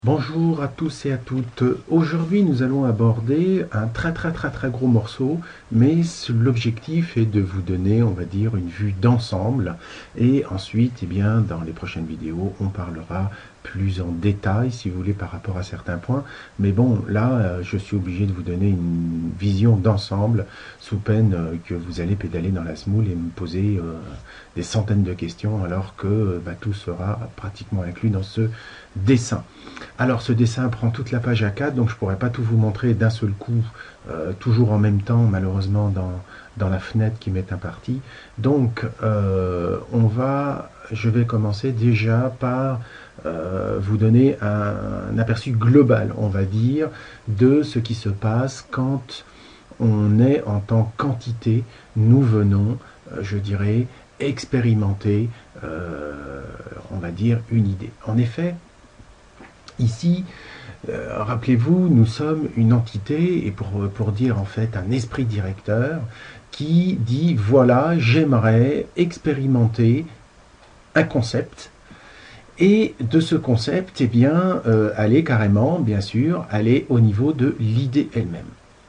Bonjour à tous et à toutes. Aujourd'hui, nous allons aborder un très gros morceau, mais l'objectif est de vous donner, on va dire, une vue d'ensemble. Et ensuite, eh bien, dans les prochaines vidéos, on parlera plus en détail, si vous voulez, par rapport à certains points. Mais bon, là, je suis obligé de vous donner une vision d'ensemble, sous peine que vous allez pédaler dans la semoule et me poser des centaines de questions, alors que tout sera pratiquement inclus dans ce dessin. Alors ce dessin prend toute la page A4, donc je ne pourrais pas tout vous montrer d'un seul coup, toujours en même temps, malheureusement, dans la fenêtre qui m'est impartie. Donc je vais commencer déjà par vous donner un aperçu global, on va dire, de ce qui se passe quand on est en tant qu'entité. Nous venons, je dirais, expérimenter, on va dire, une idée. En effet, ici, rappelez-vous, nous sommes une entité, et pour dire en fait un esprit directeur, qui dit, voilà, j'aimerais expérimenter un concept, et de ce concept, eh bien, aller carrément, bien sûr, aller au niveau de l'idée elle-même.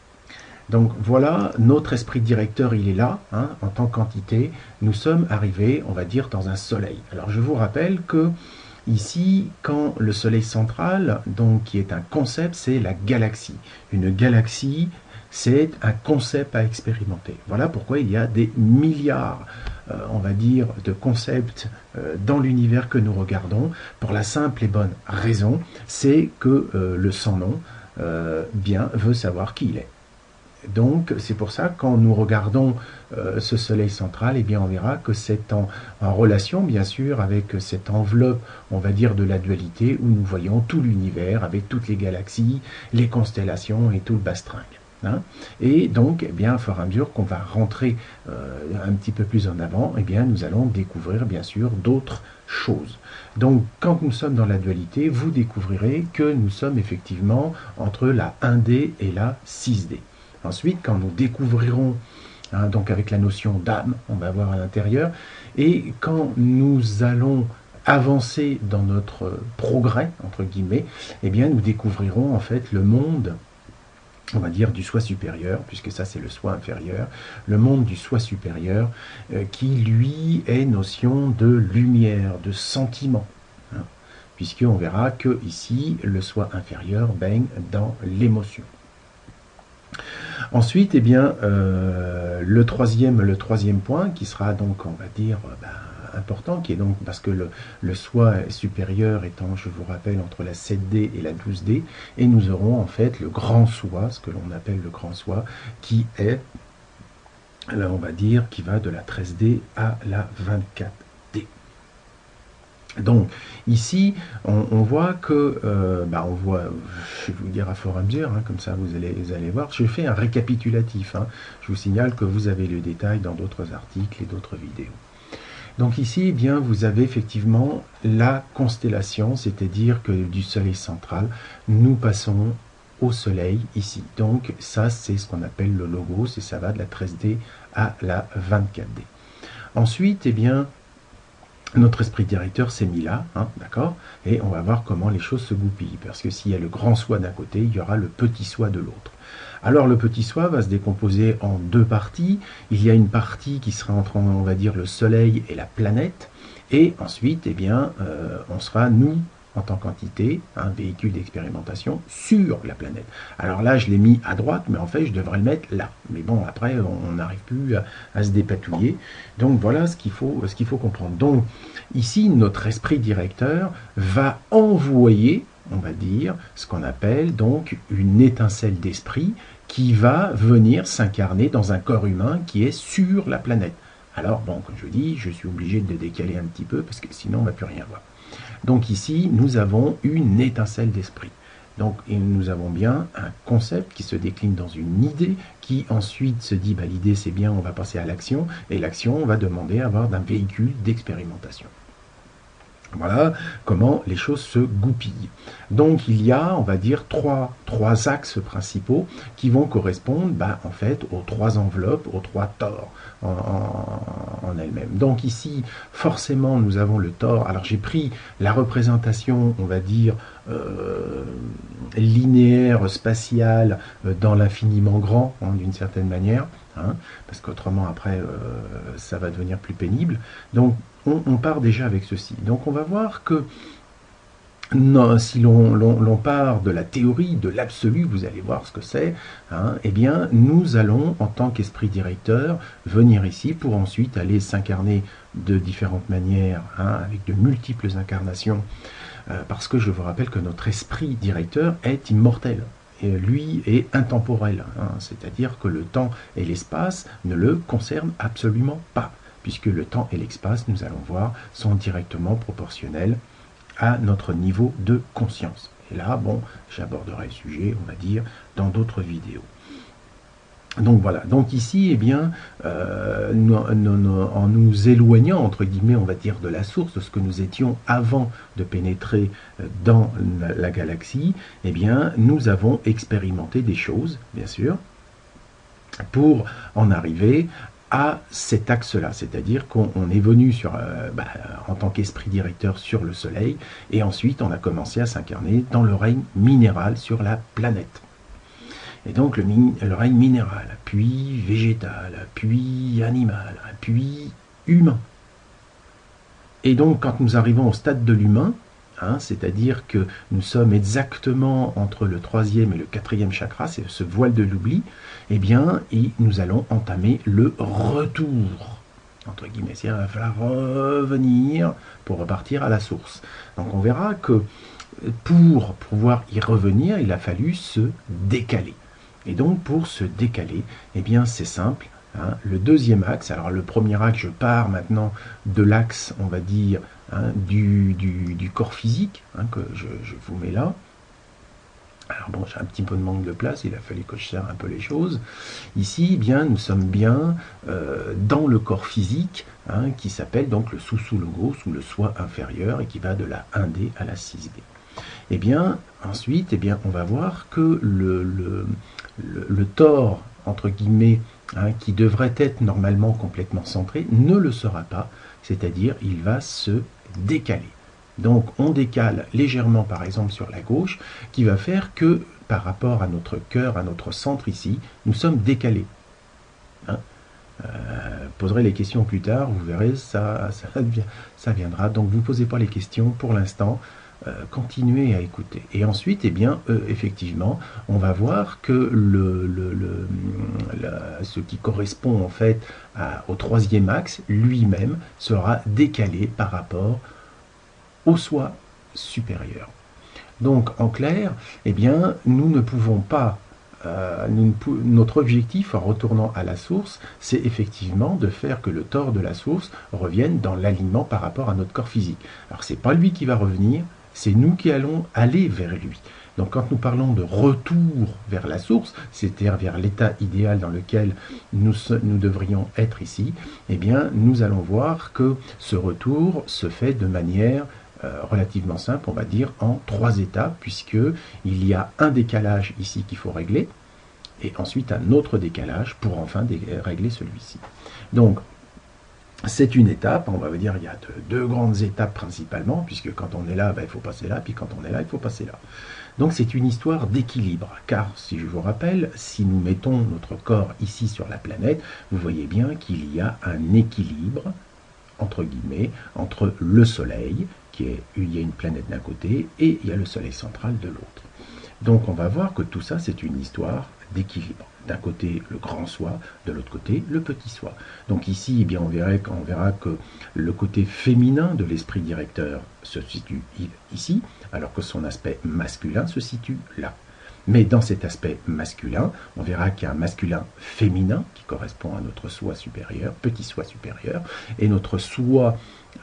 Donc voilà, notre esprit directeur, il est là, hein, en tant qu'entité. Nous sommes arrivés, on va dire, dans un soleil. Alors je vous rappelle que ici, quand le soleil central, donc qui est un concept, c'est la galaxie. Une galaxie, c'est un concept à expérimenter. Voilà pourquoi il y a des milliards, on va dire, de concepts dans l'univers que nous regardons, pour la simple et bonne raison, c'est que le sans nom bien veut savoir qui il est. Donc c'est pour ça quand nous regardons ce soleil central, eh bien on verra que c'est en relation bien sûr avec cette enveloppe, on va dire, de la dualité, où nous voyons tout l'univers avec toutes les galaxies, les constellations et tout le bastringue. Hein. Et donc, eh bien, au fur et à mesure qu'on va rentrer un petit peu plus en avant, eh bien, nous allons découvrir bien sûr d'autres choses. Donc quand nous sommes dans la dualité, vous découvrirez que nous sommes effectivement entre la 1D et la 6D. Ensuite, quand nous découvrirons, hein, donc avec la notion d'âme, on va voir à l'intérieur, et quand nous allons avancer dans notre progrès, entre guillemets, eh bien nous découvrirons en fait le monde, on va dire, du soi supérieur, puisque ça c'est le soi inférieur, le monde du soi supérieur, qui lui est notion de lumière, de sentiment, hein, puisqu'on verra que ici le soi inférieur baigne dans l'émotion. Ensuite, eh bien, le troisième point, qui sera donc, on va dire, important, qui est donc, parce que le soi supérieur étant, je vous rappelle, entre la 7D et la 12D, et nous aurons en fait le grand soi, ce que l'on appelle le grand soi, qui est, là on va dire, qui va de la 13D à la 24D. Donc ici, on voit que, on voit, je vais vous dire à fur et à mesure, hein, comme ça vous allez voir, je fais un récapitulatif. Hein. Je vous signale que vous avez le détail dans d'autres articles et d'autres vidéos. Donc ici, eh bien, vous avez effectivement la constellation, c'est-à-dire que du soleil central, nous passons au soleil ici. Donc ça, c'est ce qu'on appelle le logos, et ça va de la 13D à la 24D. Ensuite, eh bien, notre esprit directeur s'est mis là, hein, d'accord, et on va voir comment les choses se goupillent, parce que s'il y a le grand soi d'un côté, il y aura le petit soi de l'autre. Alors le petit soi va se décomposer en deux parties. Il y a une partie qui sera entre, on va dire, le soleil et la planète, et ensuite, eh bien, on sera, nous, en tant qu'entité, un véhicule d'expérimentation sur la planète. Alors là, je l'ai mis à droite, mais en fait, je devrais le mettre là. Mais bon, après, on n'arrive plus à se dépatouiller. Donc voilà ce qu'il faut comprendre. Donc ici, notre esprit directeur va envoyer, on va dire, ce qu'on appelle donc une étincelle d'esprit qui va venir s'incarner dans un corps humain qui est sur la planète. Alors, bon, comme je dis, je suis obligé de décaler un petit peu parce que sinon, on ne va plus rien voir. Donc ici, nous avons une étincelle d'esprit. Donc, et nous avons bien un concept qui se décline dans une idée, qui ensuite se dit, l'idée c'est bien, on va passer à l'action, et l'action, on va demander à avoir un véhicule d'expérimentation. Voilà comment les choses se goupillent. Donc il y a, on va dire, trois axes principaux qui vont correspondre en fait aux trois enveloppes, aux trois tores en elles-mêmes. Donc ici, forcément, nous avons le tore. Alors j'ai pris la représentation, on va dire, linéaire, spatiale, dans l'infiniment grand, d'une certaine manière, parce qu'autrement après ça va devenir plus pénible. Donc on part déjà avec ceci. Donc on va voir que non, si l'on part de la théorie, de l'absolu, vous allez voir ce que c'est, eh bien nous allons, en tant qu'esprit directeur, venir ici pour ensuite aller s'incarner de différentes manières, avec de multiples incarnations, parce que je vous rappelle que notre esprit directeur est immortel. Et lui est intemporel, c'est-à-dire que le temps et l'espace ne le concernent absolument pas, puisque le temps et l'espace, nous allons voir, sont directement proportionnels à notre niveau de conscience. Et là, j'aborderai le sujet, on va dire, dans d'autres vidéos. Donc voilà, donc ici, eh bien, en nous éloignant, entre guillemets, on va dire, de la source, de ce que nous étions avant de pénétrer dans la galaxie, eh bien, nous avons expérimenté des choses, bien sûr, pour en arriver à cet axe-là, c'est-à-dire qu'on est venu en tant qu'esprit directeur sur le Soleil, et ensuite on a commencé à s'incarner dans le règne minéral sur la planète. Et donc le règne minéral, puis végétal, puis animal, puis humain. Et donc quand nous arrivons au stade de l'humain, c'est-à-dire que nous sommes exactement entre le 3e et le 4e chakra, c'est ce voile de l'oubli, eh bien, nous allons entamer le retour, entre guillemets, c'est-à-dire qu'il va falloir revenir pour repartir à la source. Donc on verra que pour pouvoir y revenir, il a fallu se décaler. Et donc pour se décaler, eh bien c'est simple, le deuxième axe, alors le premier axe, je pars maintenant de l'axe, on va dire, du corps physique, que je vous mets là. Alors j'ai un petit peu de manque de place, il a fallu que je serre un peu les choses. Ici, nous sommes bien dans le corps physique, qui s'appelle donc le sous-sous-logos, ou le soi inférieur, et qui va de la 1D à la 6D. Et bien, ensuite, on va voir que le tore, entre guillemets, qui devrait être normalement complètement centré, ne le sera pas, c'est-à-dire il va se décaler. Donc on décale légèrement par exemple sur la gauche, qui va faire que par rapport à notre cœur, à notre centre ici, nous sommes décalés. Poserez les questions plus tard, vous verrez, ça viendra. Donc vous ne posez pas les questions pour l'instant, continuez à écouter. Et ensuite, effectivement, on va voir que ce qui correspond en fait au troisième axe, lui-même, sera décalé par rapport au soi supérieur. Donc, en clair, nous ne pouvons pas, notre objectif en retournant à la source, c'est effectivement de faire que le tore de la source revienne dans l'alignement par rapport à notre corps physique. Alors, c'est pas lui qui va revenir, c'est nous qui allons aller vers lui. Donc quand nous parlons de retour vers la source, c'est-à-dire vers l'état idéal dans lequel nous devrions être ici, nous allons voir que ce retour se fait de manière relativement simple, on va dire en 3 étapes, puisqu'il y a un décalage ici qu'il faut régler, et ensuite un autre décalage pour enfin régler celui-ci. Donc, c'est une étape, on va dire, il y a deux grandes étapes principalement, puisque quand on est là, il faut passer là, puis quand on est là, il faut passer là. Donc c'est une histoire d'équilibre, car si je vous rappelle, si nous mettons notre corps ici sur la planète, vous voyez bien qu'il y a un équilibre, entre guillemets, entre le Soleil, il y a une planète d'un côté, et il y a le Soleil central de l'autre. Donc on va voir que tout ça, c'est une histoire d'équilibre. D'un côté, le grand soi, de l'autre côté, le petit soi. Donc ici, on verra que le côté féminin de l'esprit directeur se situe ici, alors que son aspect masculin se situe là. Mais dans cet aspect masculin, on verra qu'il y a un masculin féminin qui correspond à notre soi supérieur, petit soi supérieur, et notre soi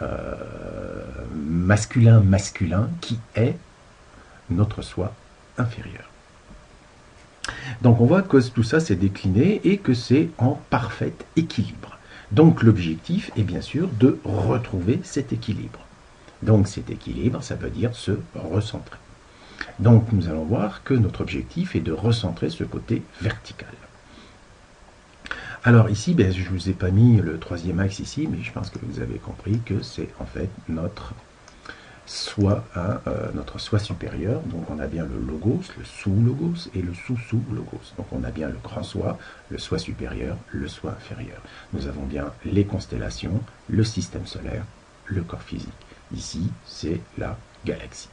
masculin qui est notre soi inférieur. Donc on voit que tout ça s'est décliné et que c'est en parfait équilibre. Donc l'objectif est bien sûr de retrouver cet équilibre. Donc cet équilibre, ça veut dire se recentrer. Donc nous allons voir que notre objectif est de recentrer ce côté vertical. Alors ici, je ne vous ai pas mis le troisième axe ici, mais je pense que vous avez compris que c'est en fait notre soi supérieur. Donc on a bien le logos, le sous-logos et le sous-sous-logos. Donc on a bien le grand soi, le soi supérieur, le soi inférieur. Nous avons bien les constellations, le système solaire, le corps physique. Ici, c'est la galaxie.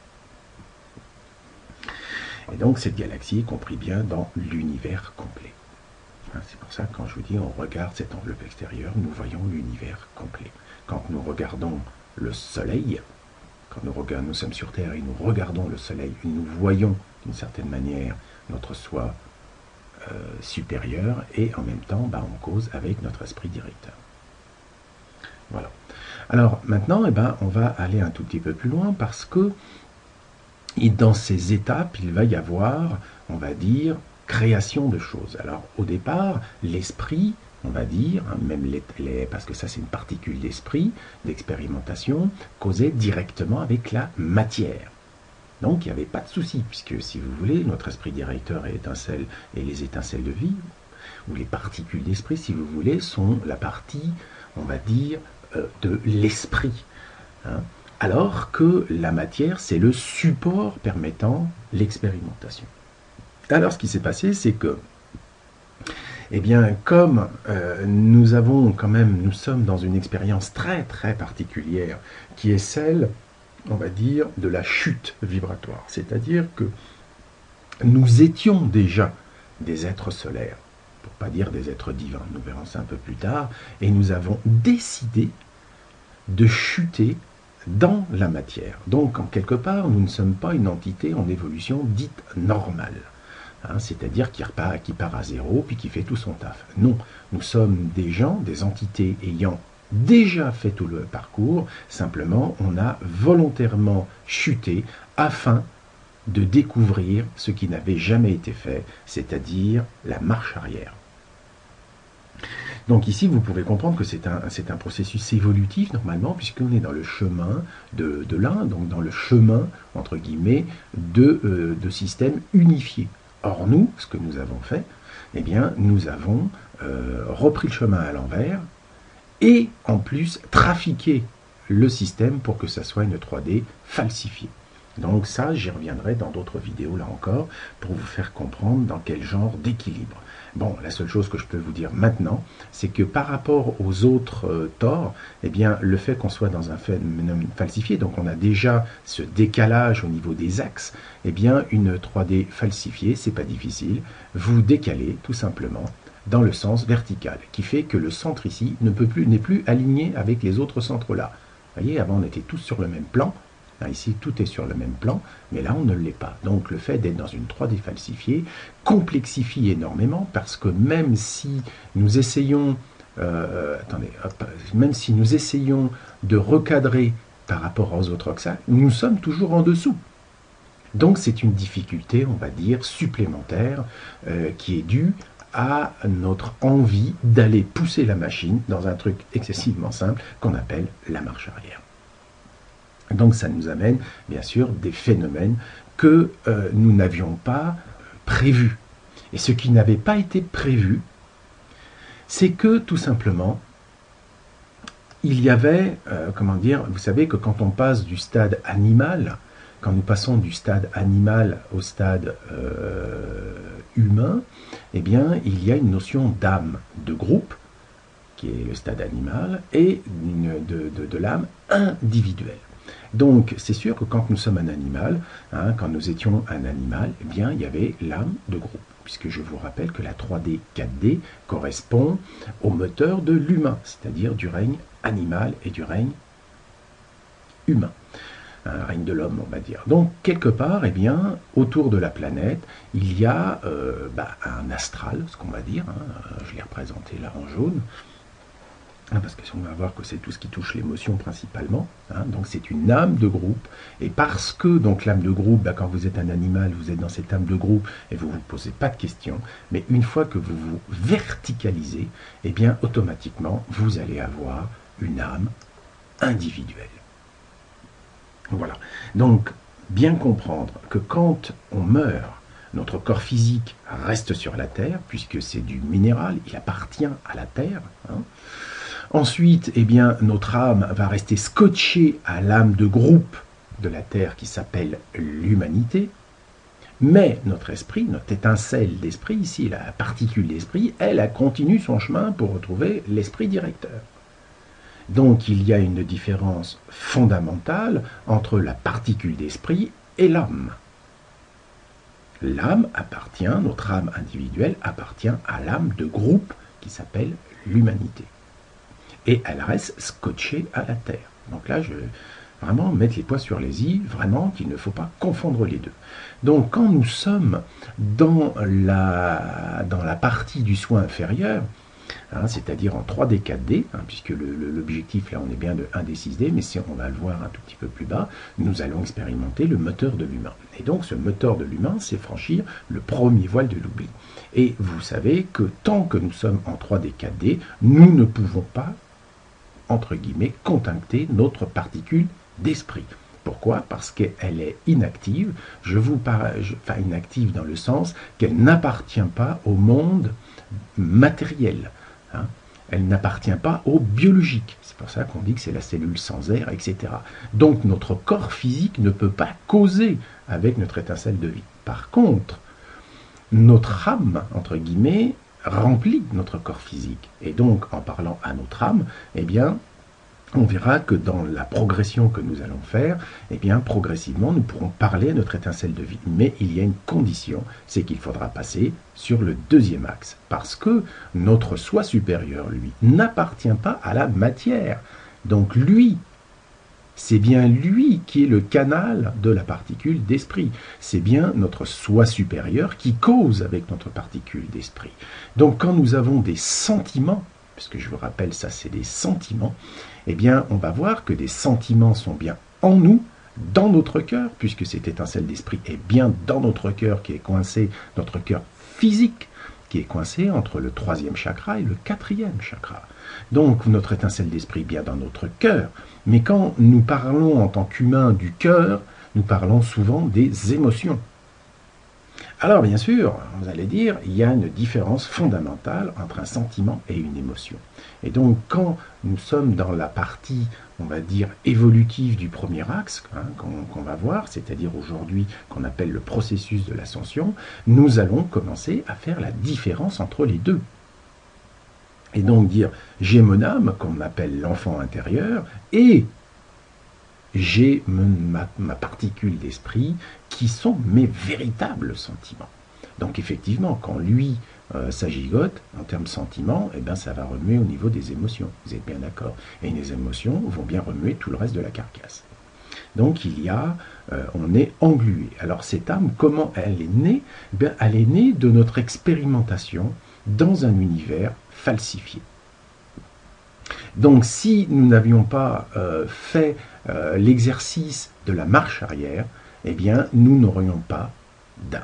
Et donc cette galaxie est comprise bien dans l'univers complet. C'est pour ça que quand je vous dis on regarde cette enveloppe extérieure, nous voyons l'univers complet. Quand nous regardons le soleil, quand nous sommes sur Terre et nous regardons le soleil, nous voyons d'une certaine manière notre soi supérieur et en même temps on cause avec notre esprit directeur. Voilà. Alors maintenant, on va aller un tout petit peu plus loin parce que dans ces étapes, il va y avoir, on va dire, création de choses. Alors au départ, l'esprit, on va dire, même parce que ça c'est une particule d'esprit, d'expérimentation, causait directement avec la matière. Donc il n'y avait pas de souci, puisque si vous voulez, notre esprit directeur et les étincelles de vie, ou les particules d'esprit, si vous voulez, sont la partie, on va dire, de l'esprit. Alors que la matière, c'est le support permettant l'expérimentation. Alors ce qui s'est passé, c'est que, comme nous sommes dans une expérience très très particulière, qui est celle, on va dire, de la chute vibratoire. C'est-à-dire que nous étions déjà des êtres solaires, pour ne pas dire des êtres divins, nous verrons ça un peu plus tard, et nous avons décidé de chuter dans la matière. Donc, en quelque part, nous ne sommes pas une entité en évolution dite normale. C'est-à-dire qui part à zéro, puis qui fait tout son taf. Non, nous sommes des gens, des entités ayant déjà fait tout le parcours, simplement on a volontairement chuté afin de découvrir ce qui n'avait jamais été fait, c'est-à-dire la marche arrière. Donc ici, vous pouvez comprendre que c'est un processus évolutif normalement, puisqu'on est dans le chemin de l'un, donc dans le chemin, entre guillemets, de systèmes unifiés. Or nous, ce que nous avons fait, nous avons repris le chemin à l'envers et en plus trafiqué le système pour que ça soit une 3D falsifiée. Donc ça, j'y reviendrai dans d'autres vidéos là encore pour vous faire comprendre dans quel genre d'équilibre. Bon, la seule chose que je peux vous dire maintenant, c'est que par rapport aux autres torts, le fait qu'on soit dans un phénomène falsifié, donc on a déjà ce décalage au niveau des axes, une 3D falsifiée, c'est pas difficile, vous décalez tout simplement dans le sens vertical, qui fait que le centre ici n'est plus aligné avec les autres centres là. Vous voyez, avant on était tous sur le même plan. Ici, tout est sur le même plan, mais là, on ne l'est pas. Donc, le fait d'être dans une 3D falsifiée complexifie énormément parce que même si nous essayons, même si nous essayons de recadrer par rapport aux autres axes, nous sommes toujours en dessous. Donc, c'est une difficulté, on va dire, supplémentaire qui est due à notre envie d'aller pousser la machine dans un truc excessivement simple qu'on appelle la marche arrière. Donc ça nous amène, bien sûr, des phénomènes que nous n'avions pas prévus. Et ce qui n'avait pas été prévu, c'est que, tout simplement, il y avait, vous savez que quand on passe du stade animal, quand nous passons du stade animal au stade humain, il y a une notion d'âme, de groupe, qui est le stade animal, et de l'âme individuelle. Donc, c'est sûr que quand nous sommes un animal, quand nous étions un animal, il y avait l'âme de groupe, puisque je vous rappelle que la 3D 4D correspond au moteur de l'humain, c'est-à-dire du règne animal et du règne humain, un règne de l'homme, on va dire. Donc, quelque part, autour de la planète, il y a un astral, ce qu'on va dire, je l'ai représenté là en jaune, parce qu'on va voir que c'est tout ce qui touche l'émotion principalement, donc c'est une âme de groupe, et parce que donc l'âme de groupe, quand vous êtes un animal, vous êtes dans cette âme de groupe, et vous ne vous posez pas de questions, mais une fois que vous vous verticalisez, automatiquement, vous allez avoir une âme individuelle. Voilà. Donc, bien comprendre que quand on meurt, notre corps physique reste sur la Terre, puisque c'est du minéral, il appartient à la Terre. Hein. Ensuite, eh bien, notre âme va rester scotchée à l'âme de groupe de la Terre qui s'appelle l'humanité. Mais notre esprit, notre étincelle d'esprit, ici, la particule d'esprit, elle continue son chemin pour retrouver l'esprit directeur. Donc il y a une différence fondamentale entre la particule d'esprit et l'âme. L'âme appartient, notre âme individuelle appartient à l'âme de groupe qui s'appelle l'humanité. Et elle reste scotchée à la Terre. Donc là, je vais vraiment mettre les points sur les i, vraiment qu'il ne faut pas confondre les deux. Donc quand nous sommes dans la partie du soin inférieur, hein, c'est-à-dire en 3D, 4D, hein, puisque l'objectif là on est bien de 1D, 6D, mais si on va le voir un tout petit peu plus bas, nous allons expérimenter le moteur de l'humain. Et donc ce moteur de l'humain, c'est franchir le premier voile de l'oubli. Et vous savez que tant que nous sommes en 3D, 4D, nous ne pouvons pas, entre guillemets, contacter notre particule d'esprit. Pourquoi? Parce qu'elle est inactive. Enfin, inactive dans le sens qu'elle n'appartient pas au monde matériel. Hein. Elle n'appartient pas au biologique. C'est pour ça qu'on dit que c'est la cellule sans air, etc. Donc notre corps physique ne peut pas causer avec notre étincelle de vie. Par contre, notre âme, entre guillemets, remplit notre corps physique. Et donc, en parlant à notre âme, eh bien, on verra que dans la progression que nous allons faire, eh bien, progressivement, nous pourrons parler à notre étincelle de vie. Mais il y a une condition, c'est qu'il faudra passer sur le deuxième axe. Parce que notre soi supérieur, lui, n'appartient pas à la matière. Donc lui, c'est bien lui qui est le canal de la particule d'esprit. C'est bien notre soi supérieur qui cause avec notre particule d'esprit. Donc quand nous avons des sentiments, puisque je vous rappelle, ça c'est des sentiments, eh bien on va voir que des sentiments sont bien en nous, dans notre cœur, puisque cette étincelle d'esprit est bien dans notre cœur qui est coincé, notre cœur physique, qui est coincé entre le 3e chakra et le 4e chakra. Donc notre étincelle d'esprit est bien dans notre cœur, mais quand nous parlons en tant qu'humains du cœur, nous parlons souvent des émotions. Alors bien sûr, vous allez dire, il y a une différence fondamentale entre un sentiment et une émotion. Et donc quand nous sommes dans la partie, on va dire, évolutive du premier axe, hein, qu'on va voir, c'est-à-dire aujourd'hui qu'on appelle le processus de l'ascension, nous allons commencer à faire la différence entre les deux. Et donc dire, j'ai mon âme, qu'on appelle l'enfant intérieur, et j'ai ma particule d'esprit qui sont mes véritables sentiments. Donc effectivement, quand lui s'agigote en termes sentiments, eh ben, ça va remuer au niveau des émotions. Vous êtes bien d'accord? Et les émotions vont bien remuer tout le reste de la carcasse. Donc il y a, on est englué. Alors cette âme, comment elle est née? Eh bien, elle est née de notre expérimentation dans un univers falsifié. Donc si nous n'avions pas fait l'exercice de la marche arrière, eh bien nous n'aurions pas d'âme.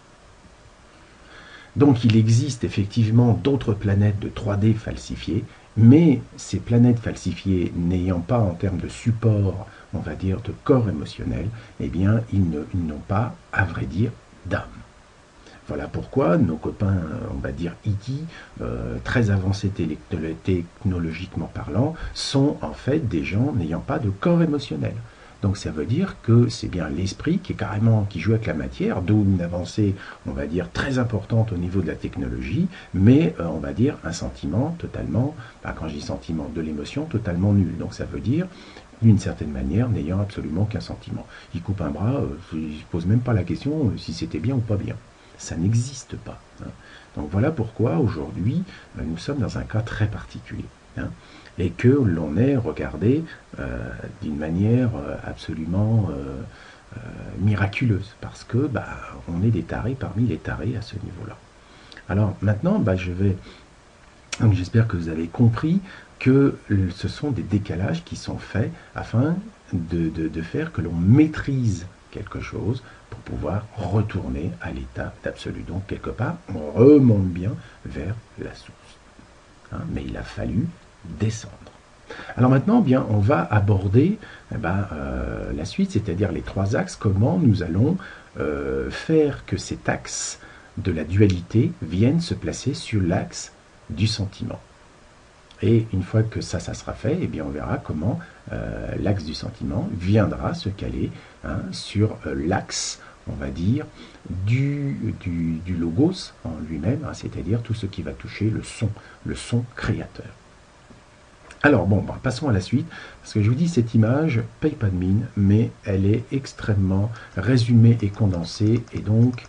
Donc il existe effectivement d'autres planètes de 3D falsifiées, mais ces planètes falsifiées n'ayant pas en termes de support, on va dire, de corps émotionnel, eh bien ils n'ont pas, à vrai dire, d'âme. Voilà pourquoi nos copains, on va dire E.T., très avancés technologiquement parlant, sont en fait des gens n'ayant pas de corps émotionnel. Donc ça veut dire que c'est bien l'esprit qui est carrément, qui joue avec la matière, d'où une avancée, on va dire, très importante au niveau de la technologie, mais on va dire un sentiment totalement, quand je dis sentiment, de l'émotion totalement nul. Donc ça veut dire d'une certaine manière, n'ayant absolument qu'un sentiment. Il coupe un bras, il ne se pose même pas la question si c'était bien ou pas bien. Ça n'existe pas. Hein. Donc voilà pourquoi aujourd'hui nous sommes dans un cas très particulier. Hein, et que l'on est regardé d'une manière absolument miraculeuse, parce que on est des tarés parmi les tarés à ce niveau-là. Alors maintenant, j'espère que vous avez compris que ce sont des décalages qui sont faits afin de faire que l'on maîtrise quelque chose pour pouvoir retourner à l'état d'absolu. Donc quelque part, on remonte bien vers la source. Hein, mais il a fallu descendre. Alors maintenant, bien, on va aborder la suite, c'est-à-dire les trois axes, comment nous allons faire que cet axe de la dualité vienne se placer sur l'axe du sentiment. Et une fois que ça sera fait, eh bien, on verra comment l'axe du sentiment viendra se caler sur l'axe, on va dire, du logos en lui-même, c'est-à-dire tout ce qui va toucher le son créateur. Alors bon, passons à la suite, parce que je vous dis, cette image paye pas de mine, mais elle est extrêmement résumée et condensée, et donc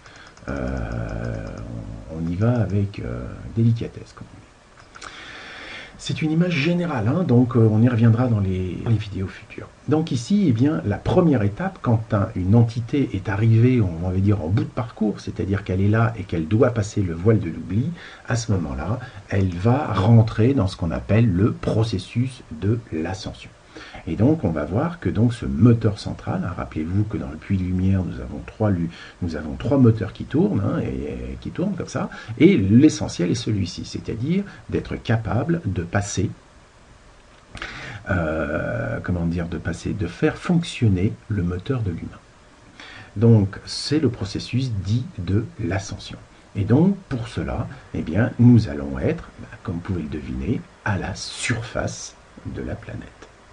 on y va avec délicatesse, comme on dit. C'est une image générale, donc on y reviendra dans les vidéos futures. Donc ici, eh bien, la première étape, quand une entité est arrivée, on va dire en bout de parcours, c'est-à-dire qu'elle est là et qu'elle doit passer le voile de l'oubli, à ce moment-là, elle va rentrer dans ce qu'on appelle le processus de l'ascension. Et donc, on va voir que donc ce moteur central, rappelez-vous que dans le puits de lumière, nous avons trois moteurs qui tournent, qui tournent comme ça, et l'essentiel est celui-ci, c'est-à-dire d'être capable de passer, de faire fonctionner le moteur de l'humain. Donc, c'est le processus dit de l'ascension. Et donc, pour cela, eh bien, nous allons être, comme vous pouvez le deviner, à la surface de la planète.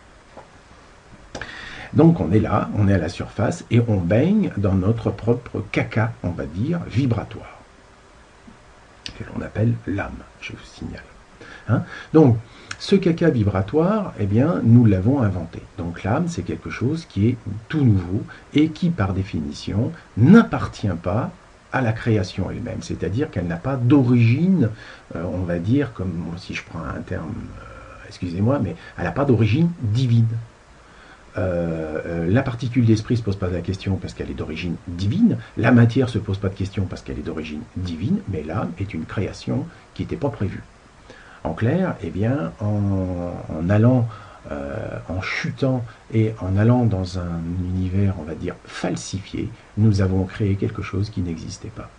Donc on est là, on est à la surface et on baigne dans notre propre caca, on va dire, vibratoire, que l'on appelle l'âme, je vous signale. Donc ce caca vibratoire, eh bien, nous l'avons inventé. Donc l'âme, c'est quelque chose qui est tout nouveau et qui, par définition, n'appartient pas à la création elle-même, c'est-à-dire qu'elle n'a pas d'origine, on va dire, comme si je prends un terme, excusez-moi, mais elle n'a pas d'origine divine. La particule d'esprit ne se pose pas la question parce qu'elle est d'origine divine, la matière ne se pose pas de question parce qu'elle est d'origine divine, mais l'âme est une création qui n'était pas prévue. En clair, eh bien, en allant, en chutant et en allant dans un univers, on va dire, falsifié, nous avons créé quelque chose qui n'existait pas.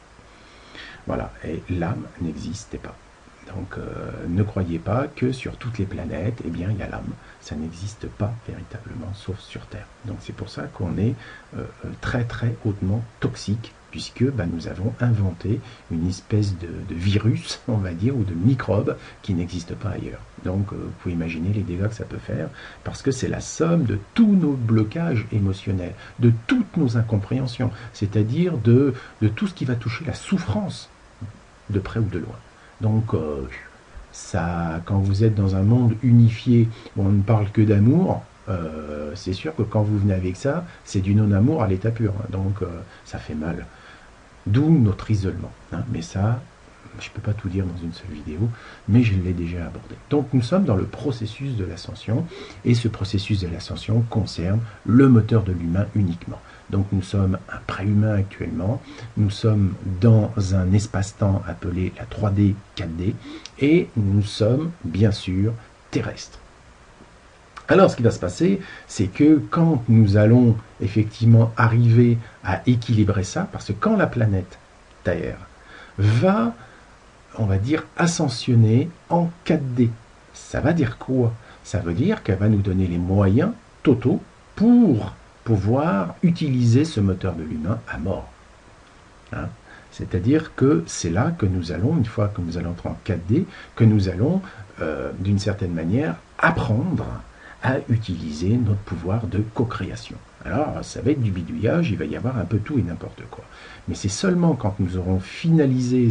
Voilà, et l'âme n'existait pas. Donc ne croyez pas que sur toutes les planètes, eh bien, il y a l'âme. Ça n'existe pas véritablement, sauf sur Terre. Donc c'est pour ça qu'on est très très hautement toxique, puisque nous avons inventé une espèce de virus, on va dire, ou de microbe qui n'existe pas ailleurs. Donc vous pouvez imaginer les dégâts que ça peut faire, parce que c'est la somme de tous nos blocages émotionnels, de toutes nos incompréhensions, c'est-à-dire de tout ce qui va toucher la souffrance, de près ou de loin. Donc, quand vous êtes dans un monde unifié où on ne parle que d'amour, c'est sûr que quand vous venez avec ça, c'est du non-amour à l'état pur. Donc, ça fait mal. D'où notre isolement. Mais ça, je ne peux pas tout dire dans une seule vidéo, mais je l'ai déjà abordé. Donc, nous sommes dans le processus de l'ascension, et ce processus de l'ascension concerne le moteur de l'humain uniquement. Donc nous sommes un préhumain actuellement, nous sommes dans un espace-temps appelé la 3D, 4D, et nous sommes bien sûr terrestres. Alors ce qui va se passer, c'est que quand nous allons effectivement arriver à équilibrer ça, parce que quand la planète Terre va, on va dire, ascensionner en 4D, ça va dire quoi? Ça veut dire qu'elle va nous donner les moyens totaux pour pouvoir utiliser ce moteur de l'humain à mort. C'est-à-dire que c'est là que nous allons, une fois que nous allons entrer en 4D, que nous allons, d'une certaine manière, apprendre à utiliser notre pouvoir de co-création. Alors, ça va être du bidouillage, il va y avoir un peu tout et n'importe quoi. Mais c'est seulement quand nous aurons finalisé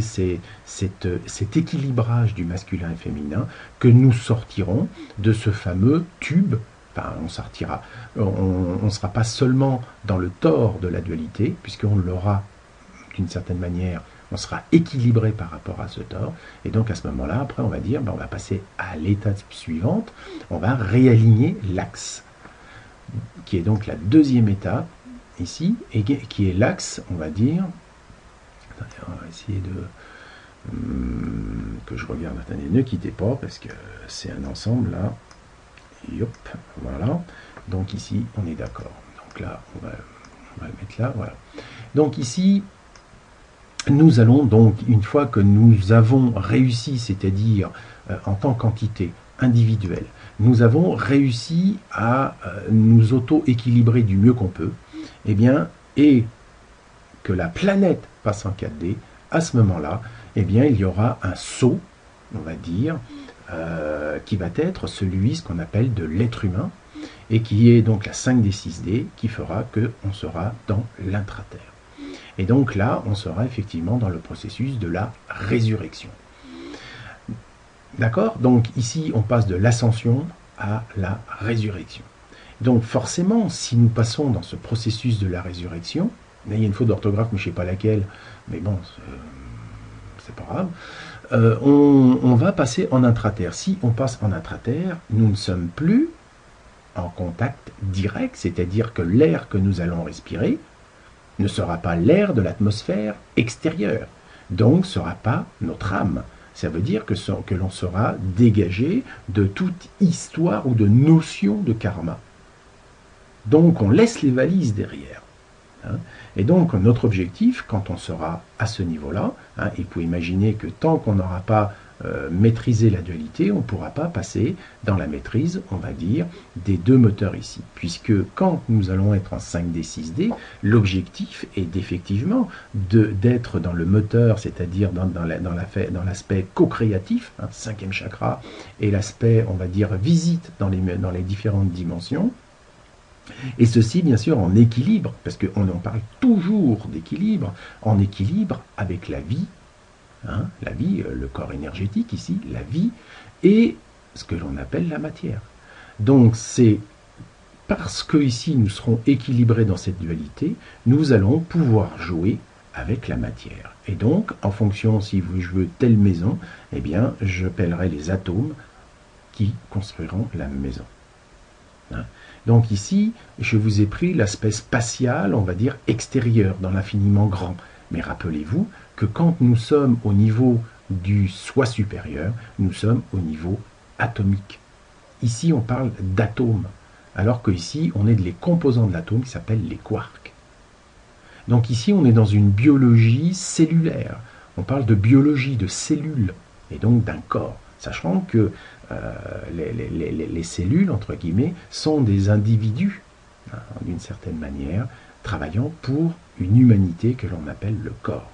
cet équilibrage du masculin et féminin que nous sortirons de ce fameux tube. Enfin, on sortira. On ne sera pas seulement dans le tort de la dualité, puisqu'on l'aura d'une certaine manière, on sera équilibré par rapport à ce tort, et donc à ce moment-là, après on va dire, on va passer à l'étape suivante, on va réaligner l'axe, qui est donc la deuxième étape, ici, et qui est l'axe, on va dire, attendez, on va essayer de, que je regarde, attendez, ne quittez pas, parce que c'est un ensemble, là, yop, voilà, donc ici, on est d'accord, donc là, on va le mettre là, voilà, donc ici, nous allons donc, une fois que nous avons réussi, c'est-à-dire en tant qu'entité, individuelle. Nous avons réussi à nous auto-équilibrer du mieux qu'on peut, eh bien, et que la planète passe en 4D, à ce moment-là, eh bien, il y aura un saut, on va dire, qui va être celui, ce qu'on appelle de l'être humain, et qui est donc la 5D, 6D, qui fera qu'on sera dans l'intraterre. Et donc là, on sera effectivement dans le processus de la résurrection. D'accord? Donc ici, on passe de l'ascension à la résurrection. Donc forcément, si nous passons dans ce processus de la résurrection, là il y a une faute d'orthographe, mais je ne sais pas laquelle, mais bon, c'est pas grave, on va passer en intraterre. Si on passe en intraterre, nous ne sommes plus en contact direct, c'est-à-dire que l'air que nous allons respirer ne sera pas l'air de l'atmosphère extérieure, donc ne sera pas notre âme. Ça veut dire que l'on sera dégagé de toute histoire ou de notion de karma. Donc on laisse les valises derrière. Et donc notre objectif, quand on sera à ce niveau-là, il faut imaginer que tant qu'on n'aura pas maîtrisé la dualité, on ne pourra pas passer dans la maîtrise, on va dire, des deux moteurs ici. Puisque quand nous allons être en 5D, 6D, l'objectif est effectivement d'être dans le moteur, c'est-à-dire dans l'aspect co-créatif, cinquième chakra, et l'aspect, on va dire, visite dans les différentes dimensions. Et ceci, bien sûr, en équilibre, parce qu'on en parle toujours d'équilibre, en équilibre avec la vie, la vie, le corps énergétique ici, la vie, et ce que l'on appelle la matière. Donc c'est parce que ici nous serons équilibrés dans cette dualité, nous allons pouvoir jouer avec la matière. Et donc, en fonction, si je veux telle maison, eh bien, je pèlerai les atomes qui construiront la maison. Donc ici, je vous ai pris l'aspect spatial, on va dire extérieur, dans l'infiniment grand. Mais rappelez-vous que quand nous sommes au niveau du soi supérieur, nous sommes au niveau atomique. Ici, on parle d'atomes, alors qu'ici, on est les composants de l'atome qui s'appellent les quarks. Donc ici, on est dans une biologie cellulaire. On parle de biologie, de cellules, et donc d'un corps. Sachant que les cellules, entre guillemets, sont des individus, d'une certaine manière, travaillant pour une humanité que l'on appelle le corps.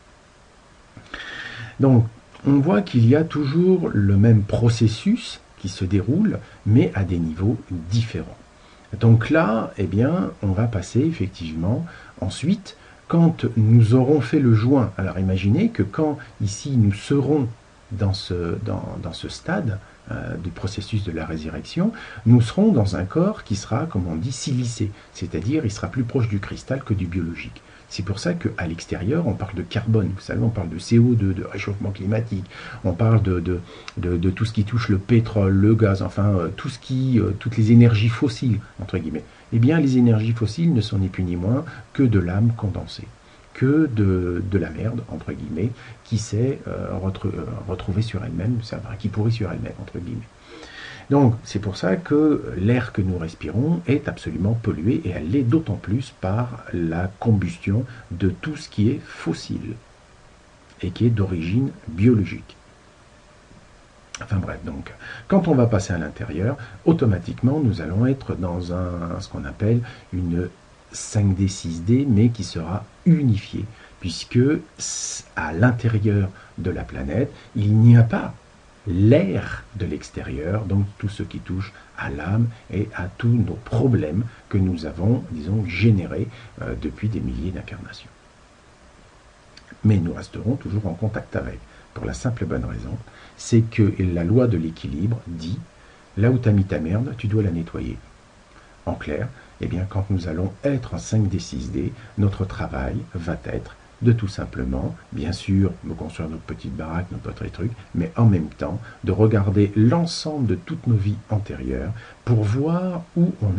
Donc, on voit qu'il y a toujours le même processus qui se déroule, mais à des niveaux différents. Donc là, eh bien, on va passer effectivement ensuite, quand nous aurons fait le joint, alors imaginez que quand ici nous serons dans ce stade du processus de la résurrection, nous serons dans un corps qui sera, comme on dit, silicé, c'est-à-dire il sera plus proche du cristal que du biologique. C'est pour ça qu'à l'extérieur, on parle de carbone, vous savez, on parle de CO2, de réchauffement climatique, on parle de tout ce qui touche le pétrole, le gaz, enfin, toutes les énergies fossiles, entre guillemets. Eh bien, les énergies fossiles ne sont ni plus ni moins que de l'âme condensée, que de la merde, entre guillemets, qui s'est retrouvée sur elle-même, qui pourrit sur elle-même, entre guillemets. Donc, c'est pour ça que l'air que nous respirons est absolument pollué, et elle l'est d'autant plus par la combustion de tout ce qui est fossile, et qui est d'origine biologique. Enfin bref, donc, quand on va passer à l'intérieur, automatiquement, nous allons être dans ce qu'on appelle une 5D, 6D, mais qui sera unifié, puisque à l'intérieur de la planète, il n'y a pas l'air de l'extérieur, donc tout ce qui touche à l'âme et à tous nos problèmes que nous avons, disons, générés depuis des milliers d'incarnations. Mais nous resterons toujours en contact avec, pour la simple et bonne raison, c'est que la loi de l'équilibre dit, là où tu as mis ta merde, tu dois la nettoyer. En clair, eh bien, quand nous allons être en 5D, 6D, notre travail va être de tout simplement, bien sûr, me construire notre petite baraque, nos petits trucs, mais en même temps, de regarder l'ensemble de toutes nos vies antérieures pour voir où on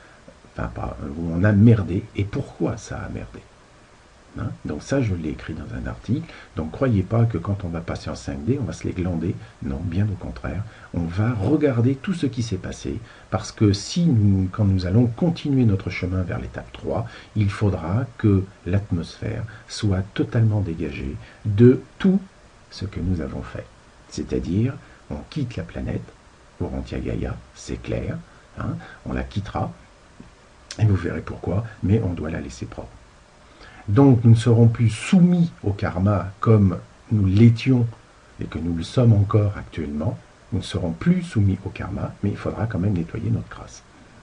a merdé et pourquoi ça a merdé. Donc ça, je l'ai écrit dans un article. Donc croyez pas que quand on va passer en 5D, on va se les glander. Non, bien au contraire. On va regarder tout ce qui s'est passé. Parce que quand nous allons continuer notre chemin vers l'étape 3, il faudra que l'atmosphère soit totalement dégagée de tout ce que nous avons fait. C'est-à-dire, on quitte la planète pour Antia-Gaïa, c'est clair, hein, on la quittera, et vous verrez pourquoi, mais on doit la laisser propre. Donc nous ne serons plus soumis au karma comme nous l'étions et que nous le sommes encore actuellement. Nous ne serons plus soumis au karma, mais il faudra quand même nettoyer notre crasse.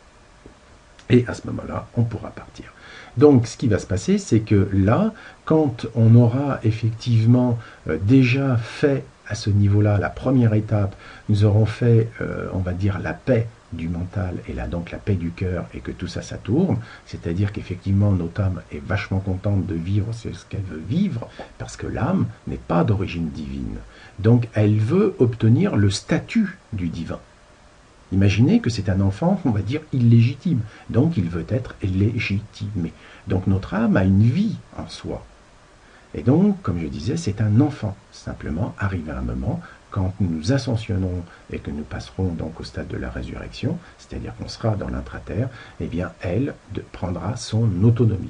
Et à ce moment-là, on pourra partir. Donc ce qui va se passer, c'est que là, quand on aura effectivement déjà fait à ce niveau-là la première étape, nous aurons fait, on va dire, la paix du mental et là donc la paix du cœur et que tout ça, ça tourne, c'est-à-dire qu'effectivement notre âme est vachement contente de vivre ce qu'elle veut vivre parce que l'âme n'est pas d'origine divine. Donc elle veut obtenir le statut du divin. Imaginez que c'est un enfant, on va dire, illégitime. Donc il veut être légitimé. Donc notre âme a une vie en soi. Et donc, comme je disais, c'est un enfant. Simplement, arrivé à un moment, quand nous ascensionnons et que nous passerons donc au stade de la résurrection, c'est-à-dire qu'on sera dans l'intraterre, eh bien, elle prendra son autonomie.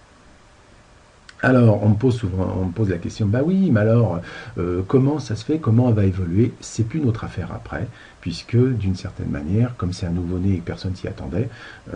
Alors, on me pose la question, bah oui, mais alors, comment ça se fait, comment elle va évoluer? C'est plus notre affaire après, puisque d'une certaine manière, comme c'est un nouveau-né et que personne s'y attendait,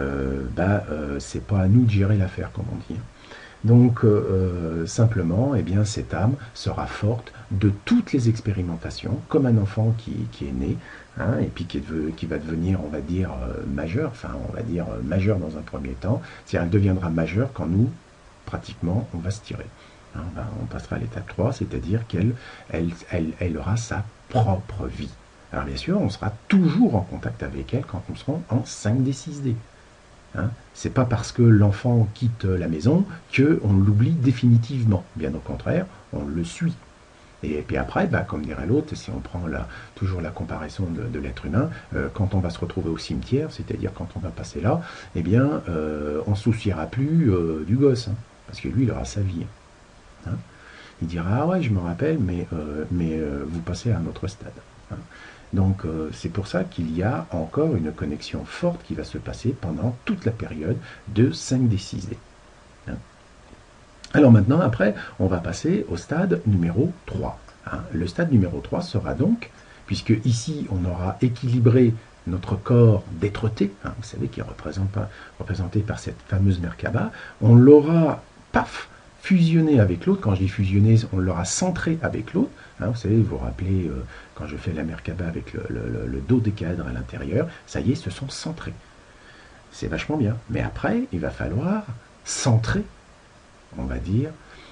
c'est pas à nous de gérer l'affaire, comme on dit. Donc, simplement, eh bien, cette âme sera forte de toutes les expérimentations, comme un enfant qui est né, hein, et puis qui va devenir, on va dire, majeur, enfin, on va dire majeur dans un premier temps, c'est-à-dire elle deviendra majeure quand nous, pratiquement, on va se tirer. Hein, on passera à l'étape 3, c'est-à-dire qu'elle aura sa propre vie. Alors bien sûr, on sera toujours en contact avec elle quand nous serons en 5D, 6D. Hein, c'est pas parce que l'enfant quitte la maison qu'on l'oublie définitivement. Bien au contraire, on le suit. Et puis après, comme dirait l'autre, si on prend toujours la comparaison de l'être humain, quand on va se retrouver au cimetière, c'est-à-dire quand on va passer là, eh bien, on ne se souciera plus du gosse, hein, parce que lui, il aura sa vie. Hein. Il dira, ah ouais, je me rappelle, mais vous passez à un autre stade. Hein. Donc c'est pour ça qu'il y a encore une connexion forte qui va se passer pendant toute la période de 5D, 6D. Hein. Alors maintenant, après, on va passer au stade numéro 3. Hein. Le stade numéro 3 sera donc, puisque ici on aura équilibré notre corps d'être-té, hein, vous savez, qui est représenté par cette fameuse Merkaba, on l'aura, paf, fusionné avec l'autre. Quand je dis fusionné, on l'aura centré avec l'autre. Hein, vous savez, vous vous rappelez, quand je fais la Merkaba avec le dodécaèdre à l'intérieur, ça y est, se sont centrés. C'est vachement bien. Mais après, il va falloir centrer, on va dire,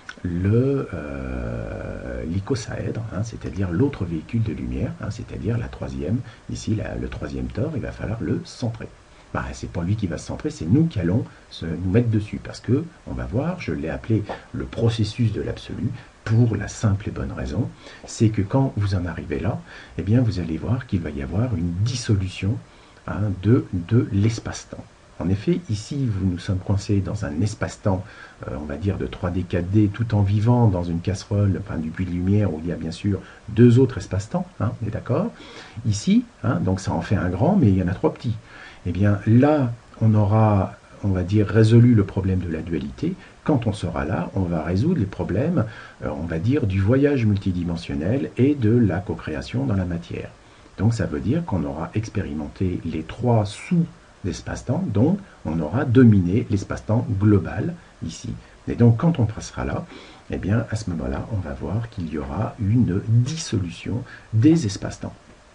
l'icosaèdre, hein, c'est-à-dire l'autre véhicule de lumière, hein, c'est-à-dire la troisième, ici le troisième tore, il va falloir le centrer. C'est pas lui qui va se centrer, c'est nous qui allons nous mettre dessus, parce que, on va voir, je l'ai appelé le processus de l'absolu, pour la simple et bonne raison, c'est que quand vous en arrivez là, eh bien vous allez voir qu'il va y avoir une dissolution, hein, de l'espace-temps. En effet, ici, nous sommes coincés dans un espace-temps, on va dire de 3D, 4D, tout en vivant dans une casserole, enfin du puits de lumière, où il y a bien sûr 2 autres espaces-temps, hein, on est d'accord? Ici, hein, donc ça en fait un grand, mais il y en a 3 petits. Eh bien là, on aura, on va dire, résolu le problème de la dualité. Quand on sera là, on va résoudre les problèmes, on va dire, du voyage multidimensionnel et de la co-création dans la matière. Donc ça veut dire qu'on aura expérimenté les 3 sous-espaces-temps, donc on aura dominé l'espace-temps global ici. Et donc quand on passera là, eh bien à ce moment-là, on va voir qu'il y aura une dissolution des espaces-temps.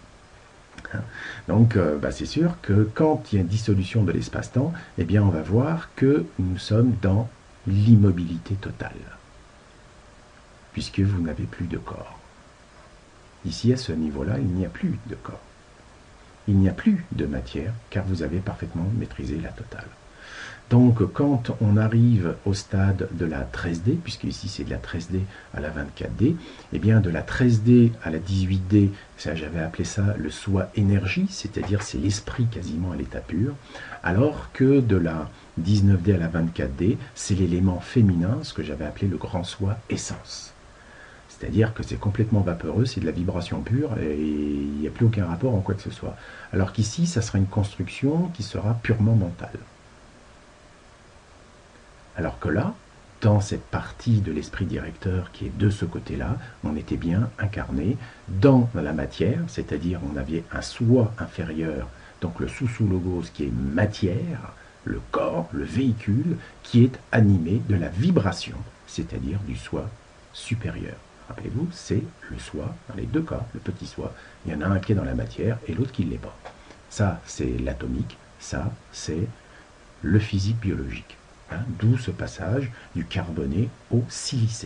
Donc c'est sûr que quand il y a une dissolution de l'espace-temps, eh bien on va voir que nous sommes dans l'immobilité totale, puisque vous n'avez plus de corps. Ici, à ce niveau-là, il n'y a plus de corps. Il n'y a plus de matière, car vous avez parfaitement maîtrisé la totale. Donc, quand on arrive au stade de la 13D, puisque ici c'est de la 13D à la 24D, eh bien de la 13D à la 18D, j'avais appelé ça le soi énergie, c'est-à-dire c'est l'esprit quasiment à l'état pur, alors que de la 19D à la 24D, c'est l'élément féminin, ce que j'avais appelé le grand soi essence. C'est-à-dire que c'est complètement vaporeux, c'est de la vibration pure, et il n'y a plus aucun rapport en quoi que ce soit. Alors qu'ici, ça sera une construction qui sera purement mentale. Alors que là, dans cette partie de l'esprit directeur qui est de ce côté-là, on était bien incarné dans la matière, c'est-à-dire on avait un soi inférieur, donc le sous-sous-logos qui est matière, le corps, le véhicule, qui est animé de la vibration, c'est-à-dire du soi supérieur. Rappelez-vous, c'est le soi, dans les deux cas, le petit soi, il y en a un qui est dans la matière et l'autre qui ne l'est pas. Ça, c'est l'atomique, ça, c'est le physique biologique. Hein, d'où ce passage du carboné au silicé.